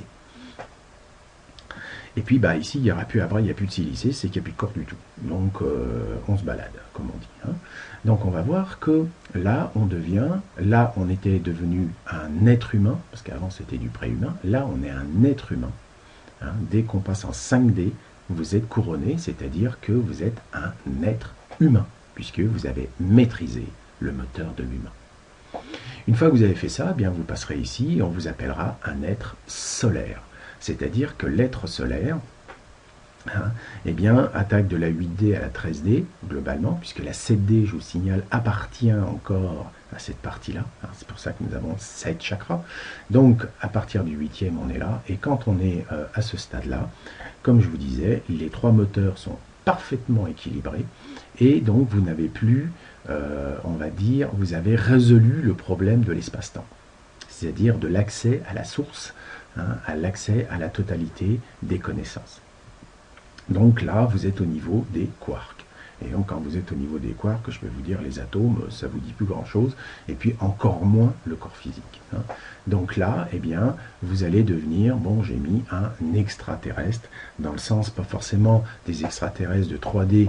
Et puis bah, ici, il n'y aura plus après, il n'y a plus de silicé, c'est qu'il n'y a plus de corps du tout. Donc on se balade, comme on dit. Hein. Donc on va voir que là, on était devenu un être humain, parce qu'avant c'était du préhumain, là on est un être humain. Hein. Dès qu'on passe en 5D, vous êtes couronné, c'est-à-dire que vous êtes un être humain, puisque vous avez maîtrisé le moteur de l'humain. Une fois que vous avez fait ça, eh bien vous passerez ici et on vous appellera un être solaire. C'est-à-dire que l'être solaire hein, eh bien, attaque de la 8D à la 13D, globalement, puisque la 7D, je vous signale, appartient encore à cette partie-là. Hein, c'est pour ça que nous avons 7 chakras. Donc, à partir du 8e, on est là. Et quand on est à ce stade-là, comme je vous disais, les 3 moteurs sont parfaitement équilibrés. Et donc, vous n'avez plus, on va dire, vous avez résolu le problème de l'espace-temps. C'est-à-dire de l'accès à la source, hein, à l'accès à la totalité des connaissances. Donc là, vous êtes au niveau des quarks. Et donc, quand vous êtes au niveau des quarks, je vais vous dire, les atomes, ça vous dit plus grand-chose, et puis encore moins le corps physique. Hein. Donc là, eh bien, vous allez devenir, bon, j'ai mis un extraterrestre, dans le sens, pas forcément des extraterrestres de 3D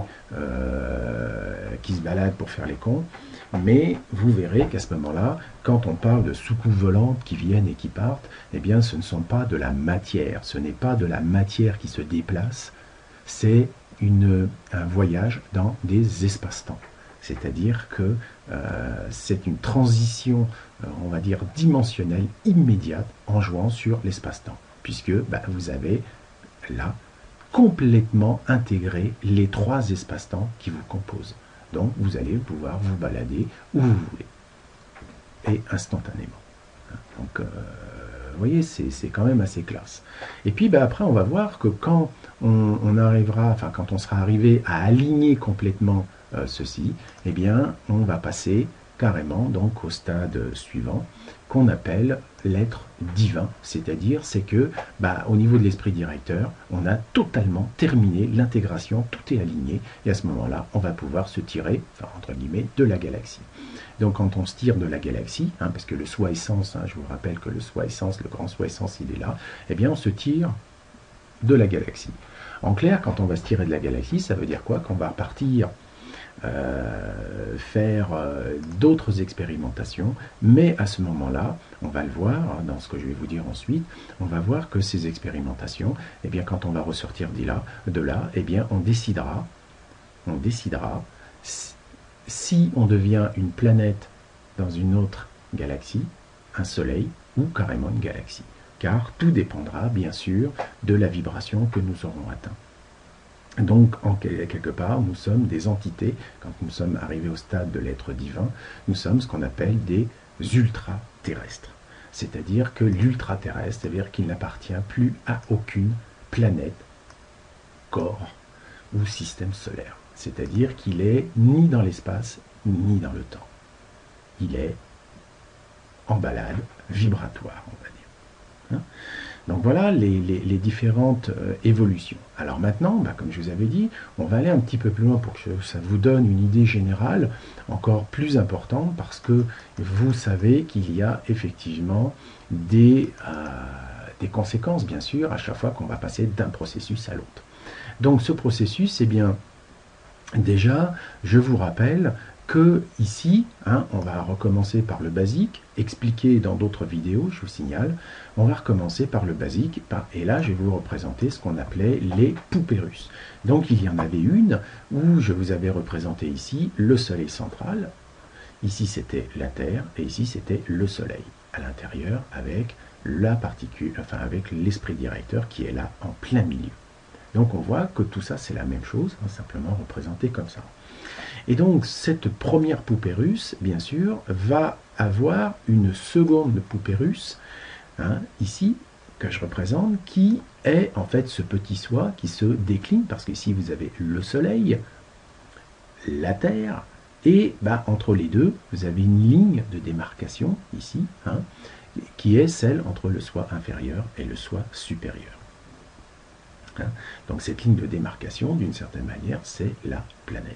qui se baladent pour faire les cons, mais vous verrez qu'à ce moment-là, quand on parle de soucoupes volantes qui viennent et qui partent, eh bien, ce ne sont pas de la matière, ce n'est pas de la matière qui se déplace, c'est un voyage dans des espaces-temps. C'est-à-dire que c'est une transition, on va dire, dimensionnelle, immédiate, en jouant sur l'espace-temps. Puisque bah, vous avez là complètement intégré les 3 espaces-temps qui vous composent. Donc vous allez pouvoir vous balader où vous voulez. Et instantanément. Donc vous voyez, c'est quand même assez classe. Et puis bah, après, on va voir que quand on arrivera, enfin quand on sera arrivé à aligner complètement ceci, eh bien, on va passer carrément donc au stade suivant qu'on appelle l'être divin, c'est-à-dire c'est que bah, au niveau de l'esprit directeur, on a totalement terminé l'intégration, tout est aligné, et à ce moment-là, on va pouvoir se tirer, enfin entre guillemets, de la galaxie. Donc quand on se tire de la galaxie, hein, parce que le soi essence, hein, je vous rappelle que le soi essence, le grand soi essence, il est là, eh bien on se tire de la galaxie. En clair, quand on va se tirer de la galaxie, ça veut dire quoi? Qu'on va partir faire d'autres expérimentations, mais à ce moment-là, on va le voir dans ce que je vais vous dire ensuite, on va voir que ces expérimentations, eh bien, quand on va ressortir de là, eh bien, on décidera si on devient une planète dans une autre galaxie, un soleil ou carrément une galaxie, car tout dépendra bien sûr de la vibration que nous aurons atteint. Donc, quelque part, nous sommes des entités, quand nous sommes arrivés au stade de l'être divin, nous sommes ce qu'on appelle des ultra-terrestres. C'est-à-dire que l'ultra-terrestre, c'est-à-dire qu'il n'appartient plus à aucune planète, corps ou système solaire. C'est-à-dire qu'il est ni dans l'espace, ni dans le temps. Il est en balade vibratoire, on va dire. Hein? Donc voilà les différentes évolutions. Alors maintenant, bah, comme je vous avais dit, on va aller un petit peu plus loin pour que ça vous donne une idée générale encore plus importante, parce que vous savez qu'il y a effectivement des conséquences, bien sûr, à chaque fois qu'on va passer d'un processus à l'autre. Donc ce processus, eh bien, déjà, je vous rappelle que ici, hein, on va recommencer par le basique, expliqué dans d'autres vidéos, je vous signale, on va recommencer par le basique, et là je vais vous représenter ce qu'on appelait les poupées russes. Donc il y en avait une où je vous avais représenté ici le soleil central, ici c'était la Terre, et ici c'était le soleil, à l'intérieur avec la particule, enfin avec l'esprit directeur qui est là en plein milieu. Donc on voit que tout ça c'est la même chose, hein, simplement représenté comme ça. Et donc cette première poupée russe, bien sûr, va avoir une seconde poupée russe hein, ici, que je représente, qui est en fait ce petit soi qui se décline, parce qu'ici vous avez le Soleil, la Terre, et bah, entre les deux, vous avez une ligne de démarcation, ici, hein, qui est celle entre le soi inférieur et le soi supérieur. Hein. Donc cette ligne de démarcation, d'une certaine manière, c'est la planète.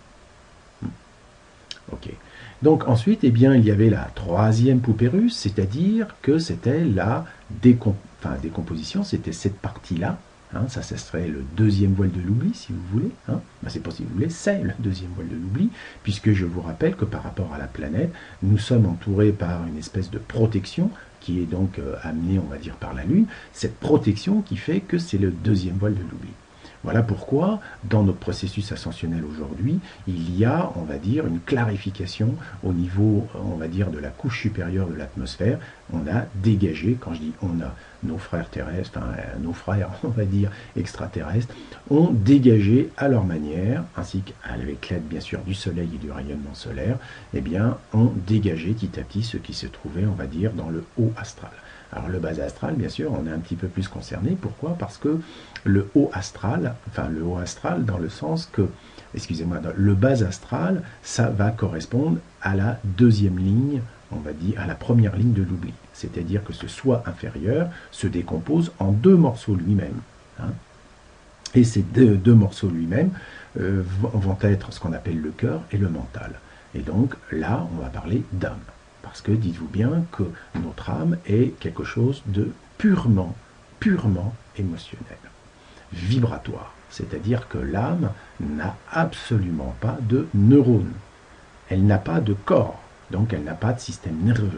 Ok. Donc ensuite, eh bien, il y avait la troisième poupée russe, c'est-à-dire que c'était la décomposition, c'était cette partie-là. Hein, ça serait le deuxième voile de l'oubli, si vous voulez. Hein. Ben, c'est pas si vous voulez, c'est le deuxième voile de l'oubli, puisque je vous rappelle que par rapport à la planète, nous sommes entourés par une espèce de protection qui est donc amenée, on va dire, par la Lune. Cette protection qui fait que c'est le deuxième voile de l'oubli. Voilà pourquoi, dans notre processus ascensionnel aujourd'hui, il y a, on va dire, une clarification au niveau, on va dire, de la couche supérieure de l'atmosphère. On a dégagé, quand je dis on a, nos frères terrestres, enfin, nos frères, on va dire, extraterrestres, ont dégagé à leur manière, ainsi qu'avec l'aide, bien sûr, du soleil et du rayonnement solaire, eh bien, ont dégagé petit à petit ce qui se trouvait, on va dire, dans le haut astral. Alors le bas astral, bien sûr, on est un petit peu plus concerné. Pourquoi? Parce que le haut astral, enfin le haut astral dans le sens que, excusez-moi, le bas astral, ça va correspondre à la deuxième ligne, on va dire, à la première ligne de l'oubli. C'est-à-dire que ce soi inférieur se décompose en deux morceaux lui-même. Hein. Et ces deux morceaux lui-même vont être ce qu'on appelle le cœur et le mental. Et donc là, on va parler d'âme. Parce que dites-vous bien que notre âme est quelque chose de purement émotionnel, vibratoire. C'est-à-dire que l'âme n'a absolument pas de neurones. Elle n'a pas de corps, donc elle n'a pas de système nerveux.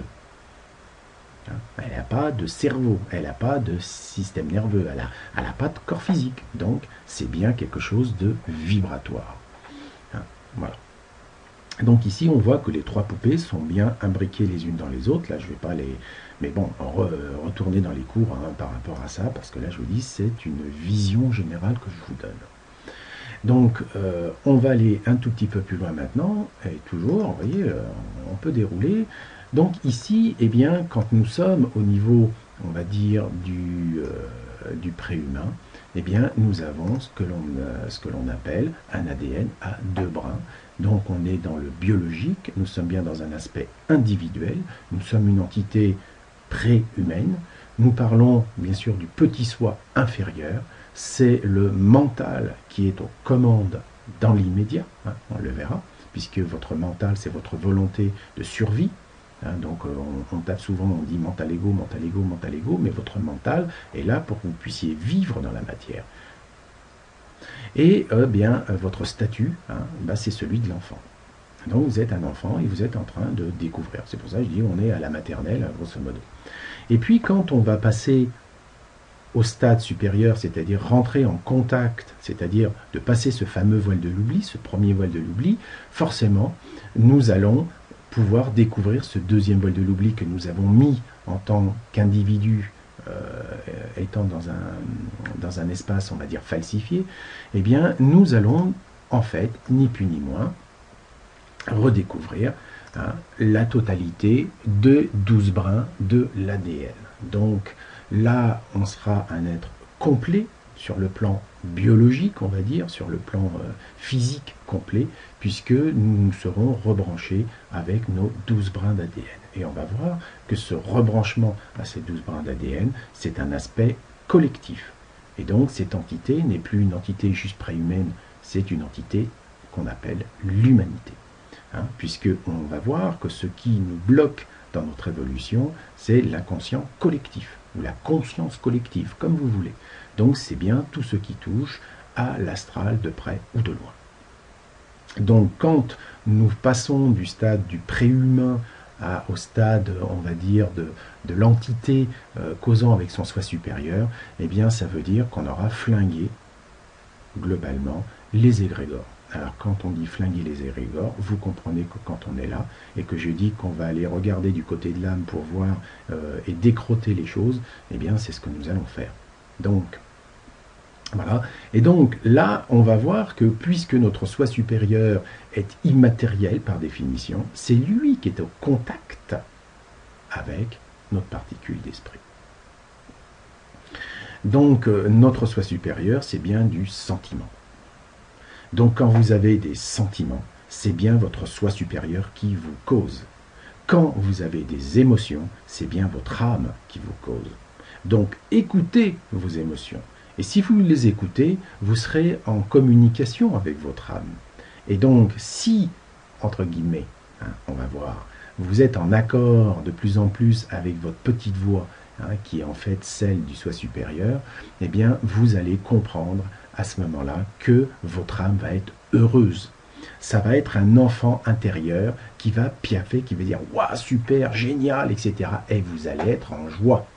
Elle n'a pas de cerveau, elle n'a pas de système nerveux, elle n'a pas de corps physique. Donc c'est bien quelque chose de vibratoire. Voilà. Donc ici, on voit que les trois poupées sont bien imbriquées les unes dans les autres. Là, je ne vais pas les... Mais bon, retourner dans les cours par rapport à ça, parce que là, je vous dis, c'est une vision générale que je vous donne. Donc, on va aller un tout petit peu plus loin maintenant, et toujours, vous voyez, on peut dérouler. Donc ici, eh bien, quand nous sommes au niveau, on va dire, du préhumain, eh bien, nous avons ce que l'on appelle un ADN à deux brins. Donc on est dans le biologique, nous sommes bien dans un aspect individuel, nous sommes une entité préhumaine, nous parlons bien sûr du petit soi inférieur, c'est le mental qui est aux commandes dans l'immédiat, hein, on le verra, puisque votre mental c'est votre volonté de survie, hein, donc on tape souvent, on dit mental ego, mental ego, mental ego, mais votre mental est là pour que vous puissiez vivre dans la matière. Et votre statut, hein, c'est celui de l'enfant. Donc vous êtes un enfant et vous êtes en train de découvrir. C'est pour ça que je dis on est à la maternelle, grosso modo. Et puis quand on va passer au stade supérieur, c'est-à-dire rentrer en contact, c'est-à-dire de passer ce fameux voile de l'oubli, ce premier voile de l'oubli, forcément, nous allons pouvoir découvrir ce deuxième voile de l'oubli que nous avons mis en tant qu'individu étant dans un espace, on va dire, falsifié, eh bien, nous allons, en fait, ni plus ni moins, redécouvrir la totalité de 12 brins de l'ADN. Donc, là, on sera un être complet sur le plan biologique, on va dire, sur le plan physique complet, puisque nous serons rebranchés avec nos 12 brins d'ADN. Et on va voir que ce rebranchement à ces 12 brins d'ADN, c'est un aspect collectif. Et donc cette entité n'est plus une entité juste préhumaine, c'est une entité qu'on appelle l'humanité. Hein, puisque on va voir que ce qui nous bloque dans notre évolution, c'est l'inconscient collectif, ou la conscience collective, comme vous voulez. Donc c'est bien tout ce qui touche à l'astral de près ou de loin. Donc quand nous passons du stade du préhumain au stade, on va dire, de l'entité causant avec son soi supérieur, eh bien ça veut dire qu'on aura flingué globalement les égrégores. Alors quand on dit flinguer les égrégores, vous comprenez que quand on est là, et que je dis qu'on va aller regarder du côté de l'âme pour voir et décroter les choses, eh bien c'est ce que nous allons faire. Donc, voilà. Et donc là, on va voir que puisque notre soi supérieur est immatériel par définition, c'est lui qui est au contact avec notre particule d'esprit. Donc, notre soi supérieur, c'est bien du sentiment. Donc, quand vous avez des sentiments, c'est bien votre soi supérieur qui vous cause. Quand vous avez des émotions, c'est bien votre âme qui vous cause. Donc, écoutez vos émotions. Et si vous les écoutez, vous serez en communication avec votre âme. Et donc, si, entre guillemets, on va voir, vous êtes en accord de plus en plus avec votre petite voix, qui est en fait celle du soi supérieur, eh bien, vous allez comprendre à ce moment-là que votre âme va être heureuse. Ça va être un enfant intérieur qui va piaffer, qui va dire « Waouh, super, génial, etc. » Et vous allez être en joie.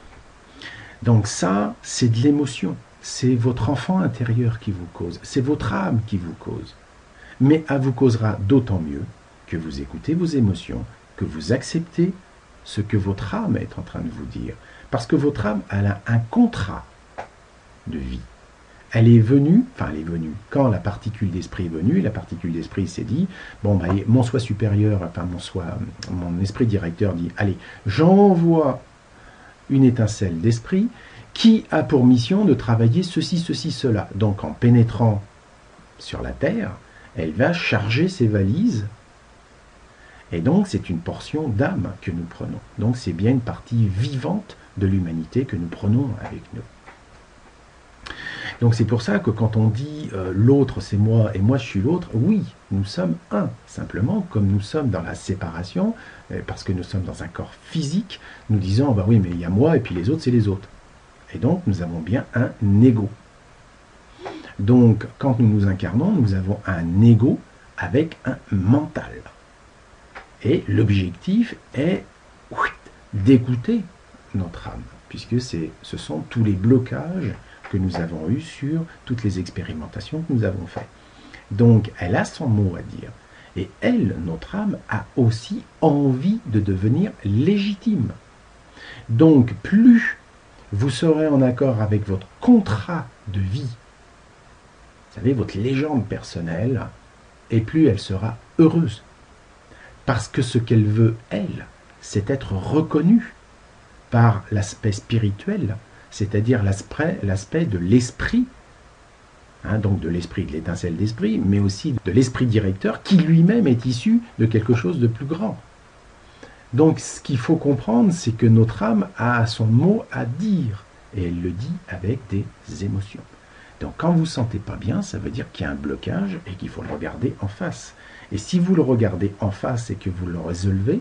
Donc ça, c'est de l'émotion. C'est votre enfant intérieur qui vous cause. C'est votre âme qui vous cause. Mais elle vous causera d'autant mieux que vous écoutez vos émotions, que vous acceptez ce que votre âme est en train de vous dire. Parce que votre âme, elle a un contrat de vie. Elle est venue, quand la particule d'esprit est venue, la particule d'esprit s'est dit, bon, bah, mon soi supérieur, mon esprit directeur dit, allez, j'envoie une étincelle d'esprit qui a pour mission de travailler ceci, cela. Donc en pénétrant sur la Terre, elle va charger ses valises. Et donc c'est une portion d'âme que nous prenons. Donc c'est bien une partie vivante de l'humanité que nous prenons avec nous. Donc c'est pour ça que quand on dit l'autre c'est moi et moi je suis l'autre, oui, nous sommes un. Simplement, comme nous sommes dans la séparation, parce que nous sommes dans un corps physique, nous disons, bah oui, mais il y a moi et puis les autres c'est les autres. Et donc nous avons bien un ego. Donc quand nous nous incarnons, nous avons un ego avec un mental. Et l'objectif est d'écouter notre âme, puisque ce sont tous les blocages que nous avons eus sur toutes les expérimentations que nous avons faites. Donc, elle a son mot à dire. Et elle, notre âme, a aussi envie de devenir légitime. Donc, plus vous serez en accord avec votre contrat de vie, vous savez, votre légende personnelle, et plus elle sera heureuse. Parce que ce qu'elle veut, elle, c'est être reconnue par l'aspect spirituel, c'est-à-dire l'aspect de l'esprit, donc de l'esprit, de l'étincelle d'esprit, mais aussi de l'esprit directeur qui lui-même est issu de quelque chose de plus grand. Donc ce qu'il faut comprendre, c'est que notre âme a son mot à dire, et elle le dit avec des émotions. Donc quand vous ne vous sentez pas bien, ça veut dire qu'il y a un blocage et qu'il faut le regarder en face. Et si vous le regardez en face et que vous le résolvez,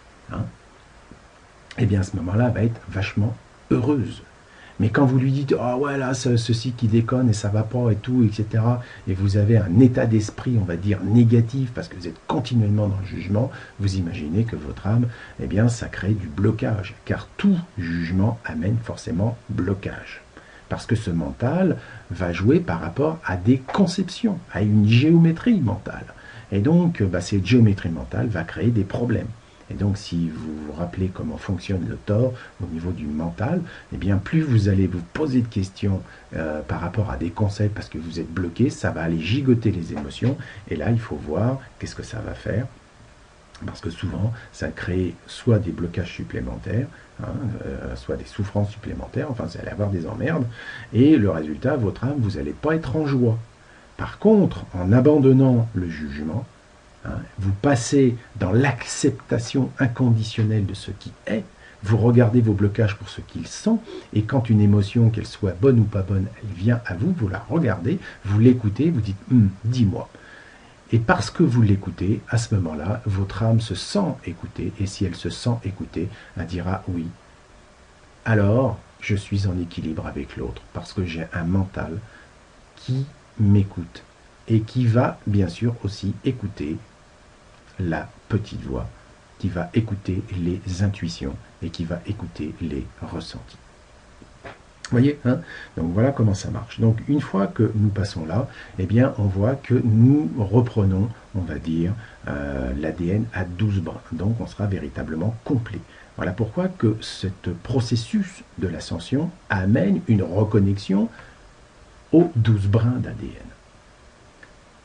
eh bien à ce moment-là, elle va être vachement heureuse. Mais quand vous lui dites « Ah ouais, là, ceci qui déconne et ça va pas et tout, etc. » et vous avez un état d'esprit, on va dire, négatif parce que vous êtes continuellement dans le jugement, vous imaginez que votre âme, eh bien, ça crée du blocage. Car tout jugement amène forcément blocage. Parce que ce mental va jouer par rapport à des conceptions, à une géométrie mentale. Et donc, cette géométrie mentale va créer des problèmes. Et donc, si vous vous rappelez comment fonctionne le tort au niveau du mental, eh bien, plus vous allez vous poser de questions par rapport à des concepts parce que vous êtes bloqué, ça va aller gigoter les émotions. Et là, il faut voir qu'est-ce que ça va faire. Parce que souvent, ça crée soit des blocages supplémentaires, soit des souffrances supplémentaires, enfin, vous allez avoir des emmerdes. Et le résultat, votre âme, vous n'allez pas être en joie. Par contre, en abandonnant le jugement, vous passez dans l'acceptation inconditionnelle de ce qui est, vous regardez vos blocages pour ce qu'ils sont, et quand une émotion, qu'elle soit bonne ou pas bonne, elle vient à vous, vous la regardez, vous l'écoutez, vous dites « dis-moi ». Et parce que vous l'écoutez, à ce moment-là, votre âme se sent écoutée, et si elle se sent écoutée, elle dira « oui ». Alors, je suis en équilibre avec l'autre, parce que j'ai un mental qui m'écoute, et qui va bien sûr aussi écouter la petite voix, qui va écouter les intuitions et qui va écouter les ressentis. Vous voyez, donc voilà comment ça marche. Donc une fois que nous passons là, eh bien on voit que nous reprenons, on va dire, l'ADN à 12 brins. Donc on sera véritablement complet. Voilà pourquoi que ce processus de l'ascension amène une reconnexion aux 12 brins d'ADN.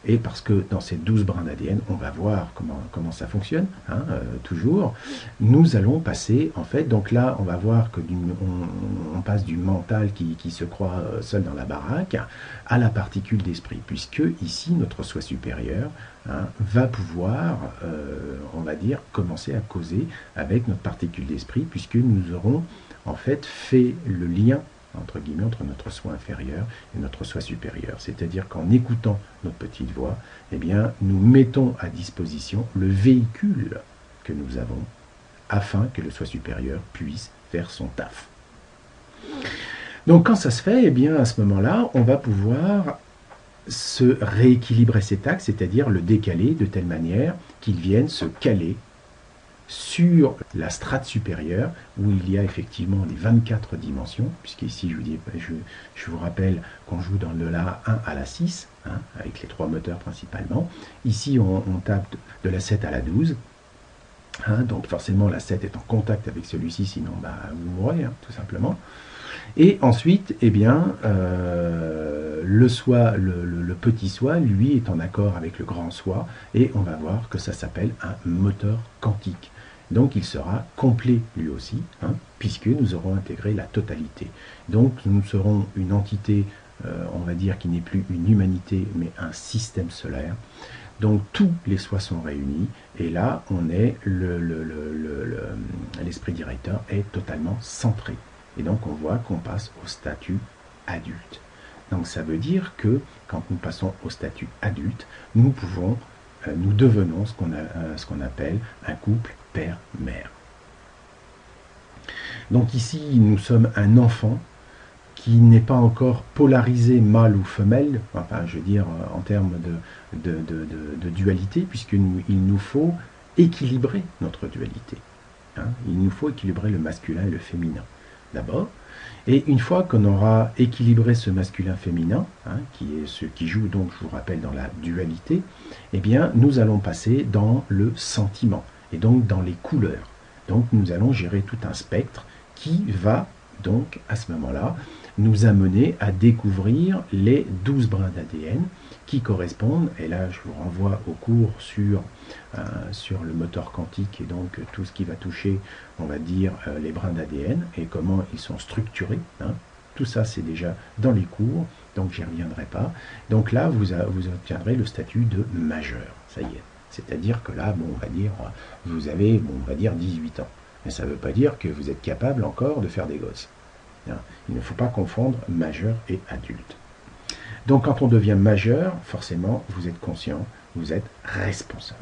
Et parce que dans ces 12 brins d'ADN, on va voir comment ça fonctionne, hein, toujours, nous allons passer, en fait, donc là, on va voir que on passe du mental qui se croit seul dans la baraque à la particule d'esprit, puisque ici, notre soi supérieur, hein, va pouvoir, on va dire, commencer à causer avec notre particule d'esprit, puisque nous aurons, en fait, fait le lien entre guillemets, entre notre soi inférieur et notre soi supérieur. C'est-à-dire qu'en écoutant notre petite voix, eh bien, nous mettons à disposition le véhicule que nous avons afin que le soi supérieur puisse faire son taf. Donc quand ça se fait, eh bien, à ce moment-là, on va pouvoir se rééquilibrer cet axe, c'est-à-dire le décaler de telle manière qu'il vienne se caler sur la strate supérieure, où il y a effectivement les 24 dimensions, puisqu'ici je vous rappelle qu'on joue dans le La 1 à la 6, hein, avec les 3 moteurs principalement. Ici on tape de la 7 à la 12, hein, donc forcément la 7 est en contact avec celui-ci, sinon vous mourrez, hein, tout simplement. Et ensuite, eh bien, le soi, le petit soi, lui, est en accord avec le grand soi, et on va voir que ça s'appelle un moteur quantique. Donc il sera complet lui aussi, hein, puisque nous aurons intégré la totalité. Donc nous serons une entité, on va dire, qui n'est plus une humanité, mais un système solaire. Donc tous les sois sont réunis, et là, on est l'esprit directeur est totalement centré. Et donc on voit qu'on passe au statut adulte. Donc ça veut dire que quand nous passons au statut adulte, nous devenons ce qu'on appelle un couple père-mère. Donc ici, nous sommes un enfant qui n'est pas encore polarisé mâle ou femelle, enfin je veux dire en termes de dualité, puisqu'il nous faut équilibrer notre dualité. Hein. Il nous faut équilibrer le masculin et le féminin d'abord. Et une fois qu'on aura équilibré ce masculin-féminin, hein, qui est ce qui joue donc, je vous rappelle, dans la dualité, eh bien, nous allons passer dans le sentiment, et donc dans les couleurs. Donc nous allons gérer tout un spectre qui va donc, à ce moment-là, nous amener à découvrir les 12 brins d'ADN qui correspondent, et là je vous renvoie au cours sur le moteur quantique et donc tout ce qui va toucher, on va dire, les brins d'ADN et comment ils sont structurés. Hein. Tout ça c'est déjà dans les cours, donc j'y reviendrai pas. Donc là vous obtiendrez le statut de majeur, ça y est. C'est-à-dire que là, bon, on va dire, vous avez, bon, on va dire 18 ans. Mais ça ne veut pas dire que vous êtes capable encore de faire des gosses. Il ne faut pas confondre majeur et adulte. Donc quand on devient majeur, forcément, vous êtes conscient, vous êtes responsable.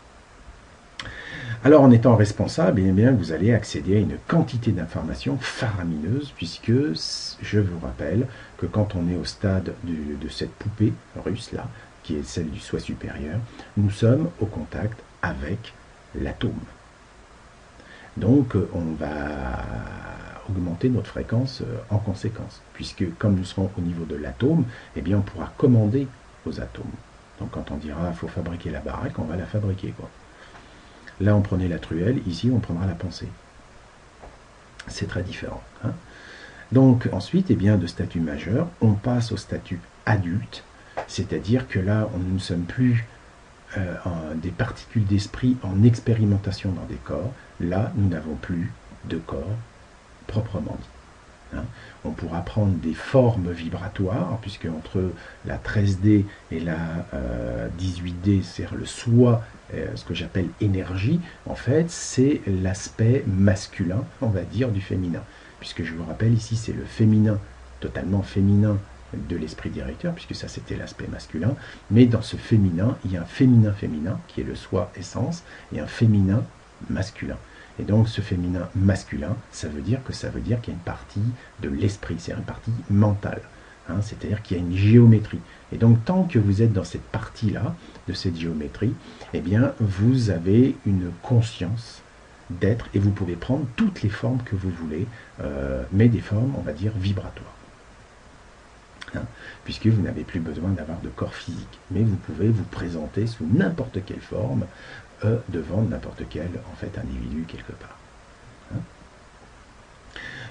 Alors en étant responsable, eh bien, vous allez accéder à une quantité d'informations faramineuses, puisque je vous rappelle que quand on est au stade de cette poupée russe-là, qui est celle du soi supérieur, nous sommes au contact avec l'atome. Donc on va augmenter notre fréquence en conséquence, puisque comme nous serons au niveau de l'atome, eh bien on pourra commander aux atomes. Donc quand on dira il faut fabriquer la baraque, on va la fabriquer, quoi. Là on prenait la truelle, ici on prendra la pensée. C'est très différent. Hein. Donc ensuite, eh bien, de statut majeur, on passe au statut adulte, c'est-à-dire que là nous ne sommes plus des particules d'esprit en expérimentation dans des corps. Là nous n'avons plus de corps proprement dit. Hein. On pourra prendre des formes vibratoires, puisque entre la 13D et la 18D, c'est le soi, ce que j'appelle énergie, en fait, c'est l'aspect masculin, on va dire, du féminin. Puisque je vous rappelle, ici, c'est le féminin, totalement féminin de l'esprit directeur, puisque ça, c'était l'aspect masculin. Mais dans ce féminin, il y a un féminin-féminin, qui est le soi essence, et un féminin masculin. Et donc ce féminin masculin, ça veut dire qu'il y a une partie de l'esprit, c'est une partie mentale. Hein, c'est-à-dire qu'il y a une géométrie. Et donc tant que vous êtes dans cette partie-là, de cette géométrie, eh bien vous avez une conscience d'être et vous pouvez prendre toutes les formes que vous voulez, mais des formes, on va dire, vibratoires. Hein, puisque vous n'avez plus besoin d'avoir de corps physique. Mais vous pouvez vous présenter sous n'importe quelle forme, devant n'importe quel en fait individu quelque part. Hein.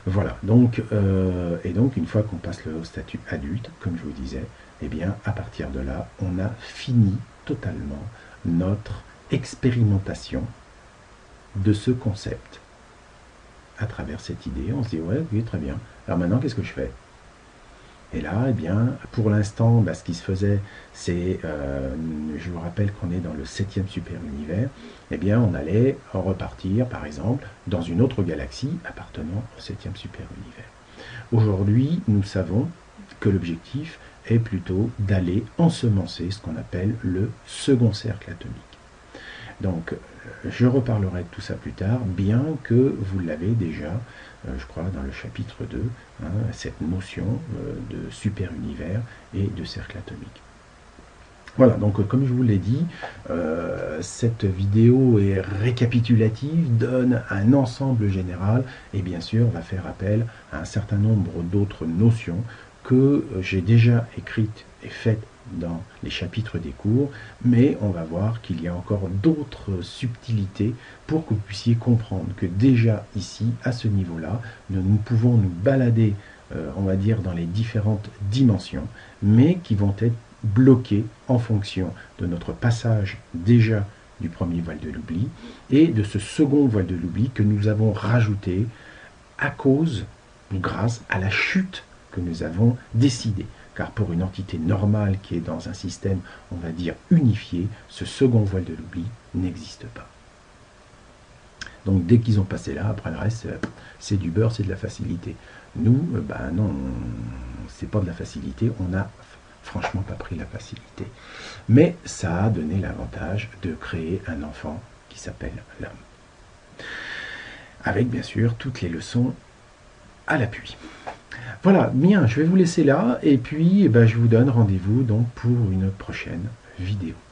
Voilà, donc, et donc une fois qu'on passe au statut adulte, comme je vous disais, eh bien à partir de là, on a fini totalement notre expérimentation de ce concept. À travers cette idée, on se dit, ouais, oui, très bien. Alors maintenant, qu'est-ce que je fais? Et là, eh bien, pour l'instant, ce qui se faisait, c'est, je vous rappelle qu'on est dans le 7e super univers, eh bien, on allait repartir, par exemple, dans une autre galaxie appartenant au 7e super univers. Aujourd'hui, nous savons que l'objectif est plutôt d'aller ensemencer ce qu'on appelle le second cercle atomique. Donc, je reparlerai de tout ça plus tard, bien que vous l'avez déjà, je crois, dans le chapitre 2, hein, cette notion de super-univers et de cercle atomique. Voilà, donc comme je vous l'ai dit, cette vidéo est récapitulative, donne un ensemble général et bien sûr va faire appel à un certain nombre d'autres notions que j'ai déjà écrites et faites dans les chapitres des cours, mais on va voir qu'il y a encore d'autres subtilités pour que vous puissiez comprendre que déjà ici, à ce niveau-là, nous pouvons nous balader, on va dire, dans les différentes dimensions, mais qui vont être bloqués en fonction de notre passage déjà du premier voile de l'oubli et de ce second voile de l'oubli que nous avons rajouté à cause ou grâce à la chute que nous avons décidée. Car pour une entité normale qui est dans un système, on va dire, unifié, ce second voile de l'oubli n'existe pas. Donc dès qu'ils ont passé là, après le reste, c'est du beurre, c'est de la facilité. Nous, non, c'est pas de la facilité, on n'a franchement pas pris la facilité. Mais ça a donné l'avantage de créer un enfant qui s'appelle l'homme. Avec bien sûr toutes les leçons à l'appui. Voilà, bien, je vais vous laisser là et puis je vous donne rendez-vous donc pour une prochaine vidéo.